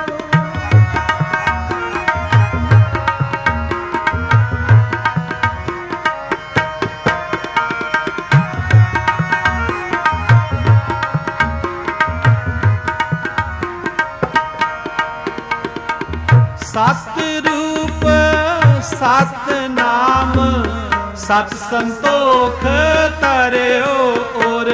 ਸਤ ਰੂਪ ਸਤ ਨਾਮ ਸਤ ਸੰਤੋਖ ਤਰਿਓ ਔਰ।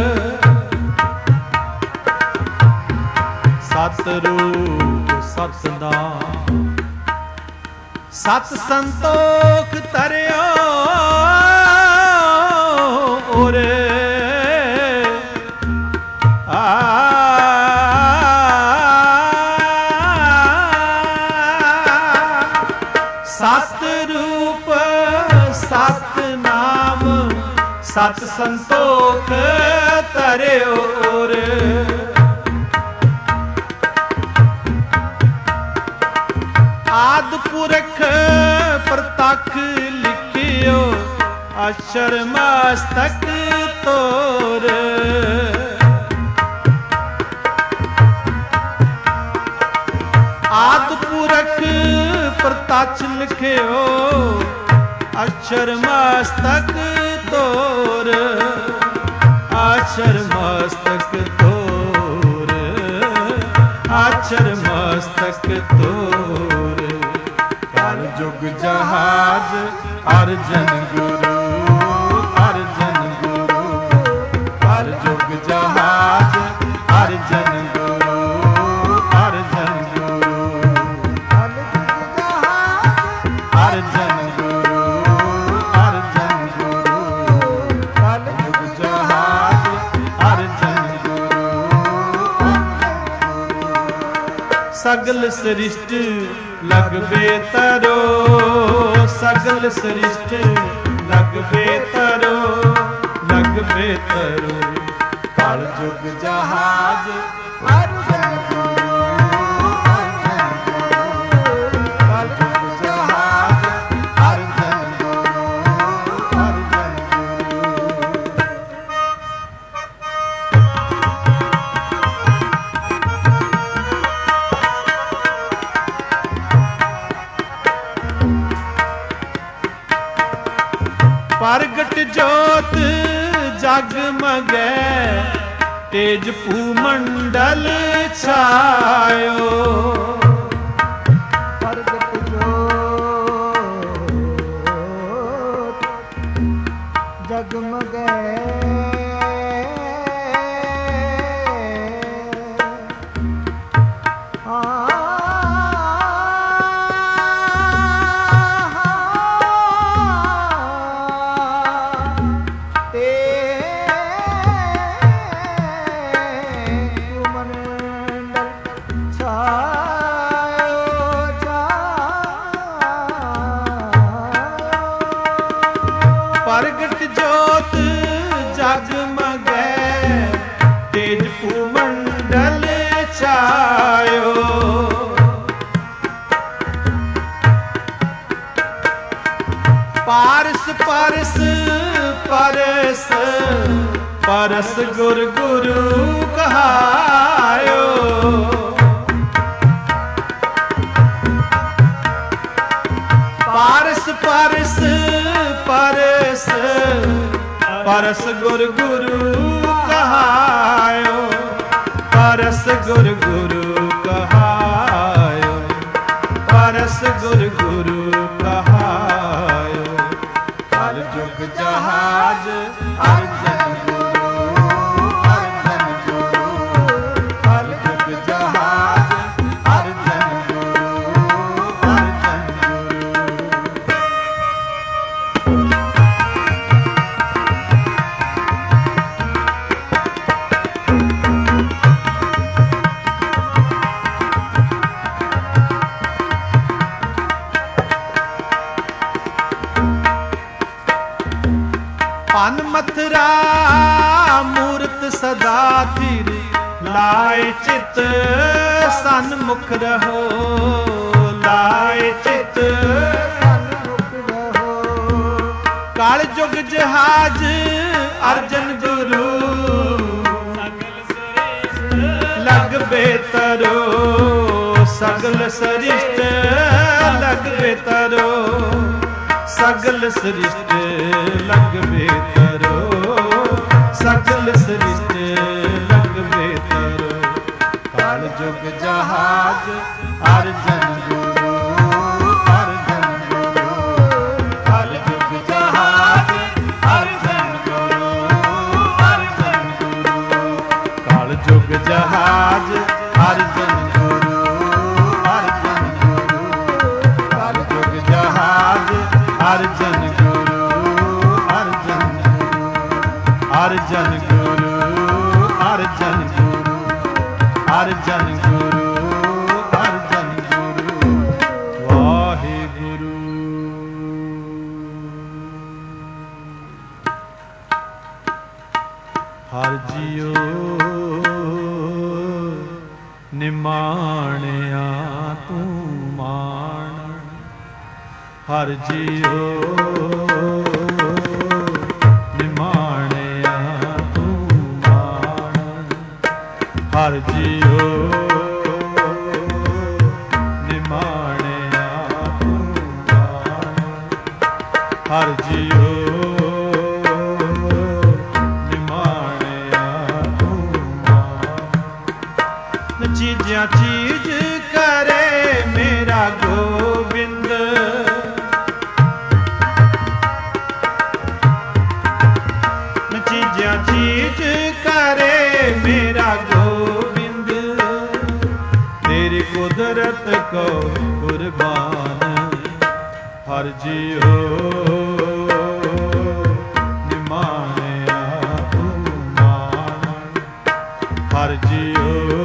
ਸਤ ਰੂਪ ਸਤ ਨਾਮ ਸਤ ਸੰਤੋਖ ਤਰਿਓ ਔਰ। ਸਤ ਰੂਪ ਸਤ ਨਾਮ ਸਤ ਸੰਤੋਖ ਤਰਿਓ ਔਰ। ਆਦਿ ਪੁਰਖ ਪ੍ਰਤੱਖ ਲਿਖਿਓ ਅਛਰ ਮਸਤਕ ਤੋਰ। ਆਦਿ ਪੁਰਖ ਪ੍ਰਤੱਖ ਲਿਖਿਓ ਅਛਰ ਮਸਤਕ ਤੋਰ, ਅਛਰ ਮਸਤਕ ਤੋਰ, ਅਛਰ ਮਸਤਕ ਤੋਰ। ਕਲ ਜੁਗ ਜਹਾਜ ਅਰਜਨ ਗੁਰੂ, ਅਰਜਨ ਗੁਰੂ। ਕਲ ਜੁਗ ਜਹਾਜ ਅਰਜਨ ਗੁਰੂ, ਅਰਜਨ ਗੁਰੂ। ਕਲ ਜੁਗ ਜਹਾਜ ਅਰਜਨ ਗੁਰੂ, ਅਰਜਨ ਗੁਰੂ। ਕਲ ਜੁਗ ਜਹਾਜ ਅਰਜਨ ਗੁਰੂ। ਸਗਲ ਸ੍ਰਿਸ਼ਟ ਲਗਵੇ ਤਰੋ, ਸਗਲ ਸ੍ਰਿਸ਼ਟ ਲਗਵੇ ਤਰੋ, ਲਗਵੇ ਤਰੋ। ਕਲ ਜੁਗ ਜਹਾਜ ਅਰਜਨ ਗੁਰੂ, ਅਰਜਨ ਗੁਰੂ। ਕਲ ਜੁਗ ਜਹਾਜ ਅਰਜਨ ਗੁਰੂ, ਅਰਜਨ ਗੁਰੂ। ਪ੍ਰਗਟ ਜੋਤ ਜਗਮਗੈ ਤੇਜ ਭੂਮੰਡਲ ਛਾਇਓ। ਪ੍ਰਗਟ ਜੋਤ ਜਗਮਗੈ ਪ੍ਰਗਟ ਜੋਤ ਜਗਮਗੈ ਤੇਜ ਭੂਮੰਡਲ ਛਾਇਓ। ਪਾਰਸ ਪਰਸ ਪਰਸ ਪਰਸ ਗੁਰ ਗੁਰੂ ਕਹਾਇਓ। ਪਾਰਸ ਪਰਸ ਪਰਸ ਪਰਸ ਗੁਰ ਗੁਰੂ ਕਹਾਇਓ। ਪਰਸ ਗੁਰ ਗੁਰੂ ਕਹਾਇਓ, ਪਰਸ ਗੁਰ ਗੁਰੂ ਕਹਾਇਓ। ਕਲ ਜੁਗ ਜਹਾਜ ਅਰਜਨ ਗੁਰੂ, ਅਰਜਨ ਗੁਰੂ। ਕਲ ਜੁਗ ਜਹਾਜ ਅਰਜਨ ਗੁਰੂ, ਅਰਜਨ ਗੁਰੂ। ਧਨ ਮਥਰਾ ਮੂਰਤ ਸਦਾ ਥਿਰ ਲਾਏ ਚਿਤ ਸਨਮੁਖ ਰਹੋ ਲਾਏ ਚਿਤ ਸਨਮੁਖ ਰਹੋ ਕਾਲ ਜੁਗ ਜਹਾਜ ਅਰਜਨ ਗੁਰੂ ਲਗ ਬੇਤਰੋ ਸਗਲ ਸਰਿਸ਼ਟ ਲਗ ਬੇਤਰੋ ਸਗਲ ਸਰਿਸ਼ਟ ਲਗ ਬੇਤਰੋ ਸਗਲ ਸਰਿਸ਼ਟ ਲਗ ਬੇਤਰੋ ਕਾਲ ਜੁਗ ਜਹਾਜ ਅਰਜਨ ਗੁਰੂ ਅਰਜਨ ਗੁਰੂ ਕਾਲ ਜੁਗ ਜਹਾਜ ਅਰਜਨ ਗੁਰੂ ਅਰਜਨ ਗੁਰੂ ਕਾਲ ਜੁਗ ਜਹਾਜ ਅਰਜਨ ਗੁਰੂ ਅਰਜਨ ਗੁਰੂ ਕਾਲ ਜੁਗ ਜਹਾਜ ਅਰਜਨ ਗੁਰੂ ਅਰਜਨ ਗੁਰੂ ਅਰਜਨ ਗੁਰੂ ਅਰਜਨ ਗੁਰੂ ਅਰਜਨ ਗੁਰੂ ਅਰਜਨ ਗੁਰੂ ਵਾਹਿਗੁਰੂ। ਹਰਿ ਜੀਓ ਨਿਮਾਣਿਆ ਤੂੰ ਮਾਣ ਹਰਿ ਜੀਓ ਨਿਮਾਣਿਆ ਤੂੰ ਮਾਣ ਹਰਿ ਜੀਓ ਨਿਮਾਣਿਆ ਤੂੰ ਮਾਣ ਹਰਿ ਜੀਓ ਚੀਜ਼ਾਂ ਚੀਜ਼ ਕਰੇ ਮੇਰਾ ਗੋਬਿੰਦ ਚੀਜ਼ਾਂ ਚੀਜ਼ ਕਰੇ ਮੇਰਾ ਗੋਬਿੰਦ ਤੇਰੀ ਕੁਦਰਤ ਕੋ ਕੁਰਬਾਨ ਹਰਿ ਜੀਓ ਨਿਮਾਣਿਆ ਤੂੰ ਮਾਣ ਹਰਿ ਜੀਓ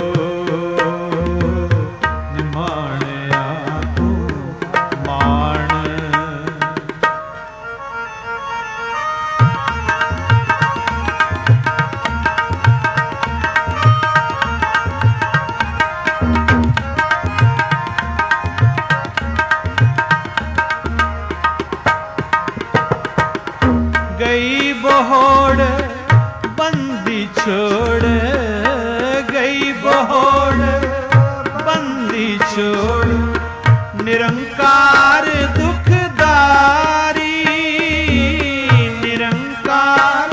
ਗਈ ਬਹੋੜ ਬੰਦੀ ਛੋੜ ਗਈ ਬਹੋੜ ਬੰਦੀ ਛੋੜ ਨਿਰੰਕਾਰ ਦੁਖਦਾਰੀ ਨਿਰੰਕਾਰ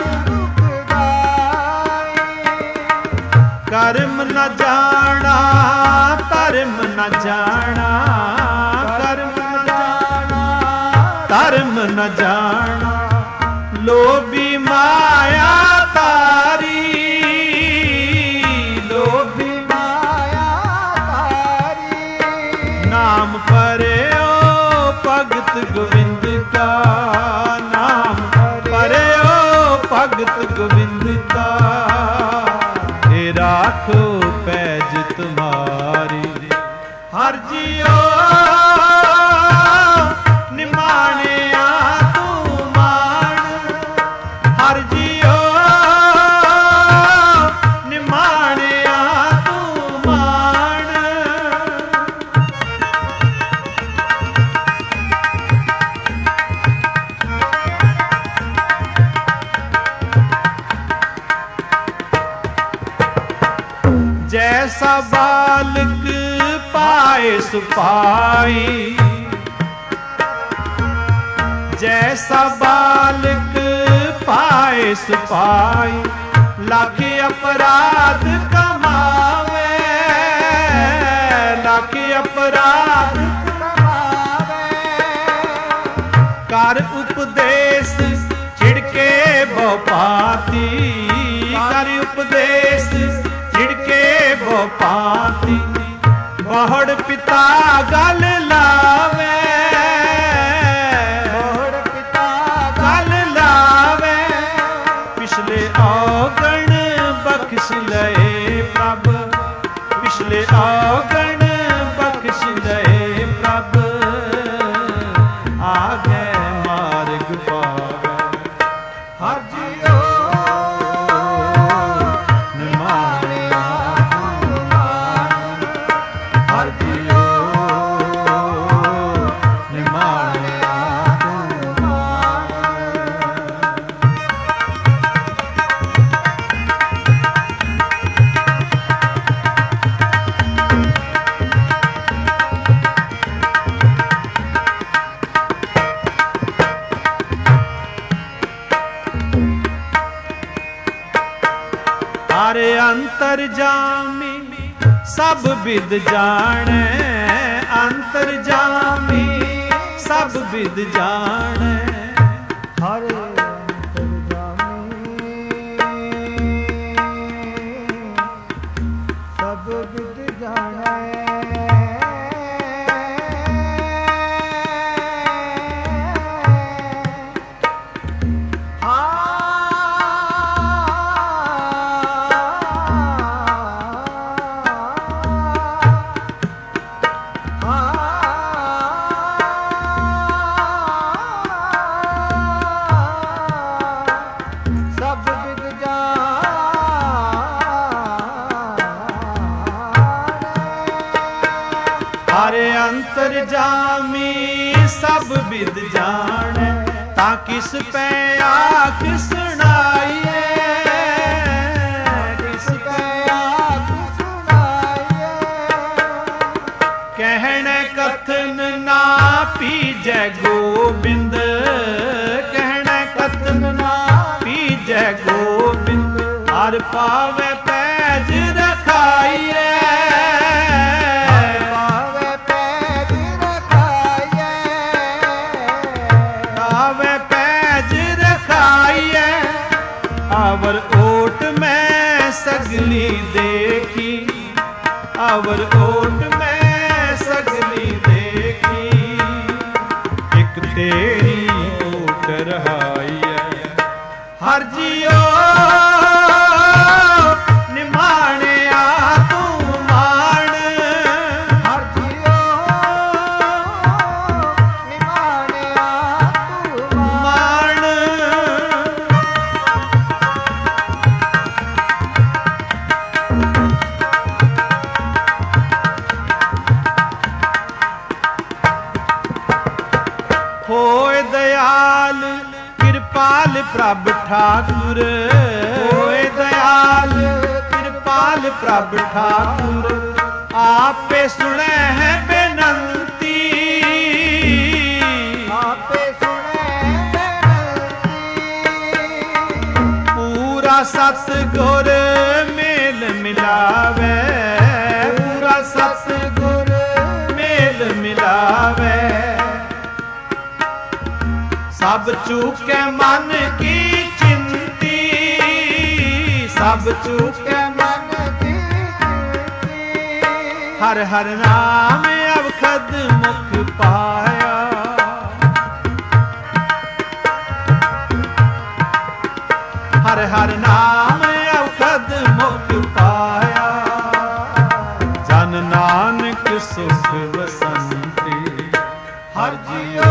ਕਰਮ ਨ ਜਾਣਾ ਧਰਮ ਨ ਜਾਣਾ ਕਰਮ ਨ ਜਾਣਾ ਧਰਮ ਨ ਜਾਣਾ ਲੋਭੀ ਮਾਇਆ ਤਾਰੀ ਲੋਭੀ ਮਾਇਆ ਤਾਰੀ ਨਾਮ ਪਰਿਓ ਭਗਤ ਗੋਬਿੰਦ ਕਾ ਨਾਮ ਪਰਿਓ ਭਗਤ ਗੋਬਿੰਦ ਕਾ ਇਹ ਰਾਖੋ ਪੈਜ ਤੁਮਾਰੀ ਹਰਿ ਜੀਓ ਨਿਮਾਣਿਆ ਤੂੰ ਮਾਣ ਹਰਿ ਜੀਓ ਨਿਮਾਣਿਆ ਤੂੰ ਮਾਣ ਜੈਸਾ ਬਾਲਕ ਪਾਏ ਸੁਪਾਈ ਜੈਸਾ ਬਾਲਕ ਪਾਏ ਸੁਪਾਈ ਲੱਖ ਅਪਰਾਧ ਕਮਾਵੇ ਲੱਖ ਅਪਰਾਧ ਕਮਾਵੇ ਕਰ ਉਪਦੇਸ਼ ਛਿੜਕੇ ਬਹੁ ਪਾਤੀ ਕਰ ਉਪਦੇਸ਼ ਛਿੜਕੇ ਬਹੁ ਪਾਤੀ ਬਹੁੜ ਪਿਤਾ ਗਲ ਲਾਵੇ ਬਹੁੜ ਪਿਤਾ ਗਲ ਲਾਵੇ ਪਿਛਲੇ ਔਗਣ ਬਖਸ਼ ਲਏ ਪ੍ਰਭ ਪਿਛਲੇ ਔਗਣ ਬਖਸ਼ ਲਏ ਪ੍ਰਭ ਆਗੇ ਮਾਰਗ ਪਾਵੇ ਹਰਿ अंतरजामी सब विद जाने, अंतरजामी सब विद जाने। हरे अंतरजामी सब विद जाने। अंतरजामी सब विद जाने, ता किस पे आख सुनाइए, किस पे आख सुनाइए। कहने कथन ना पीजै गोबिंद, कहने कथन ना पीजै गोबिंद। हर पावे पैज रखाइए, अवर ओट में सगली देखी, अवर ओट में सगली देखी। एक तेरी ओट रहाई है हर जियो निमाणिया तू मान, हर जियो निमाणिया तू मान। होए दयाल कृपाल प्रभ ठाकुर, होए दयाल कृपाल प्रभ ठाकुर। आपे सुने है बेनंती, आपे सुने बेनंती। पूरा सतगुर मेल मिलावे, पूरा सतगुर मेल मिलावे। सब चूके मन की चिंती, सब चूके मन की चिंती। हर हर नाम अवखद मुख पाया, हर हर नाम अवखद मुख पाया। जन नानक सुख बसंती, हर जियो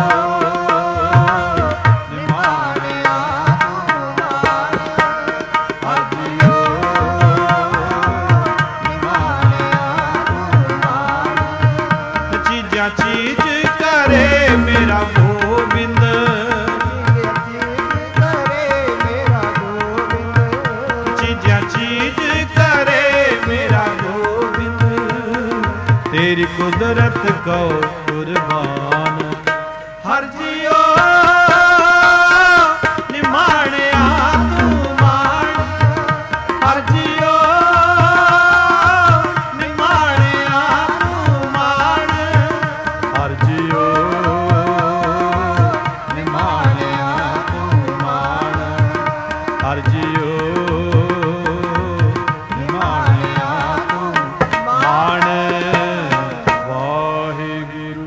चीज करे मेरा गोविंद, करे मेरा गोविंद। चीजा चीज करे मेरा गोविंद। तेरी कुदरत को कुर्बान हर जियो निमाणिया तू मान, हर जियो निमाणिया तू मान, हर जियो निमाणिया तू मान, हर जियो निमाणिया तू मान। वाहिगुरु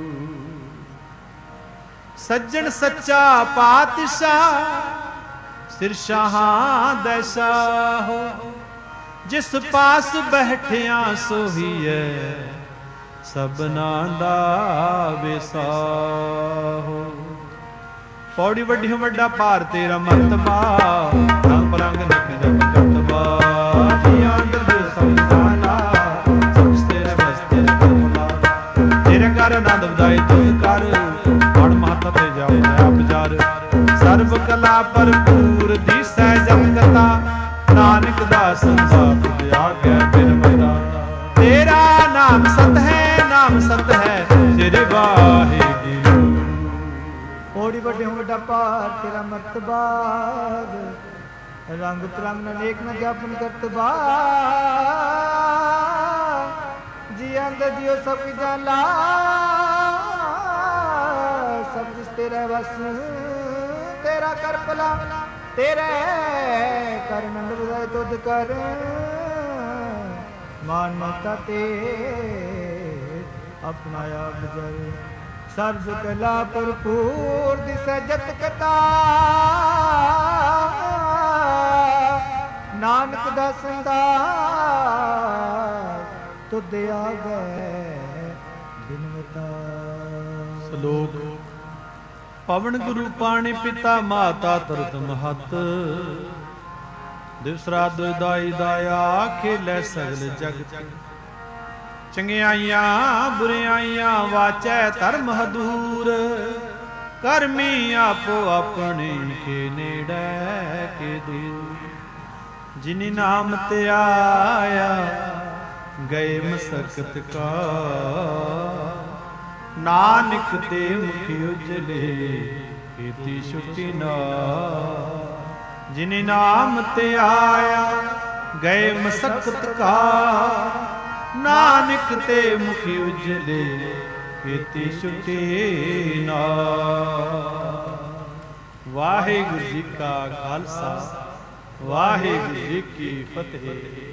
सज्जन सच्चा पातशाह सिर शाहां दैसा हो, जिस पास बैठिया सोहीए सबना दा वेसा हो। पौड़ी वड्डी वड्डा पार तेरा मर्तबा, रंग परंग निक जप कतबा। जिया अंदर संसारा सब तेरे बस तेरे करला, तेरे कर आनंद वधाई तुझ कर। बड़ महत ते जाओ आप जार, सर्व कला भरपूर दिसै जगता। नानक दा संसार ते आ गया बिन मता, तेरा नाम सत है नाम सत है सिर वाहिगुरु। पौड़ी वड्डे वड्डा पार तेरा मर्तबा, ਰੰਗ ਤਰੰਗ ਨੇਕ ਨ ਜਾਪਨ ਕਰਤ ਬਾ ਜੀ ਅੰਦ ਜਿਉ ਸਭ ਕੀ ਜਾਲਾ ਸਭ ਜਿਸ ਤੇਰਾ ਵਸ ਤੇਰਾ ਕਰ ਭਲਾ ਤੇਰੇ ਕਰ ਨੰਦ ਬਜਾਏ ਤੁਧ ਕਰ ਮਾਨ ਮਤਾ ਤੇ ਆਪਣਾ ਆਪ ਜਰ ਸਰਬ ਕਲਾ ਭਰਪੂਰ ਦਿਸੈ ਜਤ ਕਤਾ ਨਾਨਕ ਦਾ ਸੰਦਾ ਤੁਧ ਆਗੈ ਬਿਨਵਤਾ। ਸ਼ਲੋਕ। ਪਵਨ ਗੁਰੂ ਪਾਣੀ ਪਿਤਾ ਮਾਤਾ ਤਰਤ ਮਹਤ ਦਿਵਸਰਾ ਦੁਦਾਈ ਦਾਇਆ ਖੇਲੇ ਸਗਲ ਜਗਤ ਚੰਗਿਆਈਆਂ ਬੁਰਿਆਈਆਂ ਵਾਚੈ ਧਰਮ ਹਦੂਰ ਕਰਮੀ ਆਪੋ ਆਪਣੇ ਕੇ ਨੇੜੇ ਕੇ ਦੂਰ ਜਿਨੀ ਨਾਮ ਤੇ ਆਇਆ ਗਏ ਮਸਕਤ ਕਾ ਨਾਨਕ ਤੇ ਮੁਖ ਉਜਲੇ ਕੀਤੀ ਛੁੱਟੀ ਨਾ ਜਿਨੇ ਨਾਮ ਤੇ ਆਇਆ ਗਏ ਮਸਕਤ ਕਾ ਨਾਨਕ ਤੇ ਮੁਖ ਉਜਲੇ ਕੀਤੀ ਛੁੱਟੀ ਨਾ। ਵਾਹਿਗੁਰੂ ਜੀ ਕਾ ਖਾਲਸਾ ਵਾਹਿਗੁਰੂ ਜੀ ਕੀ ਫਤਿਹ।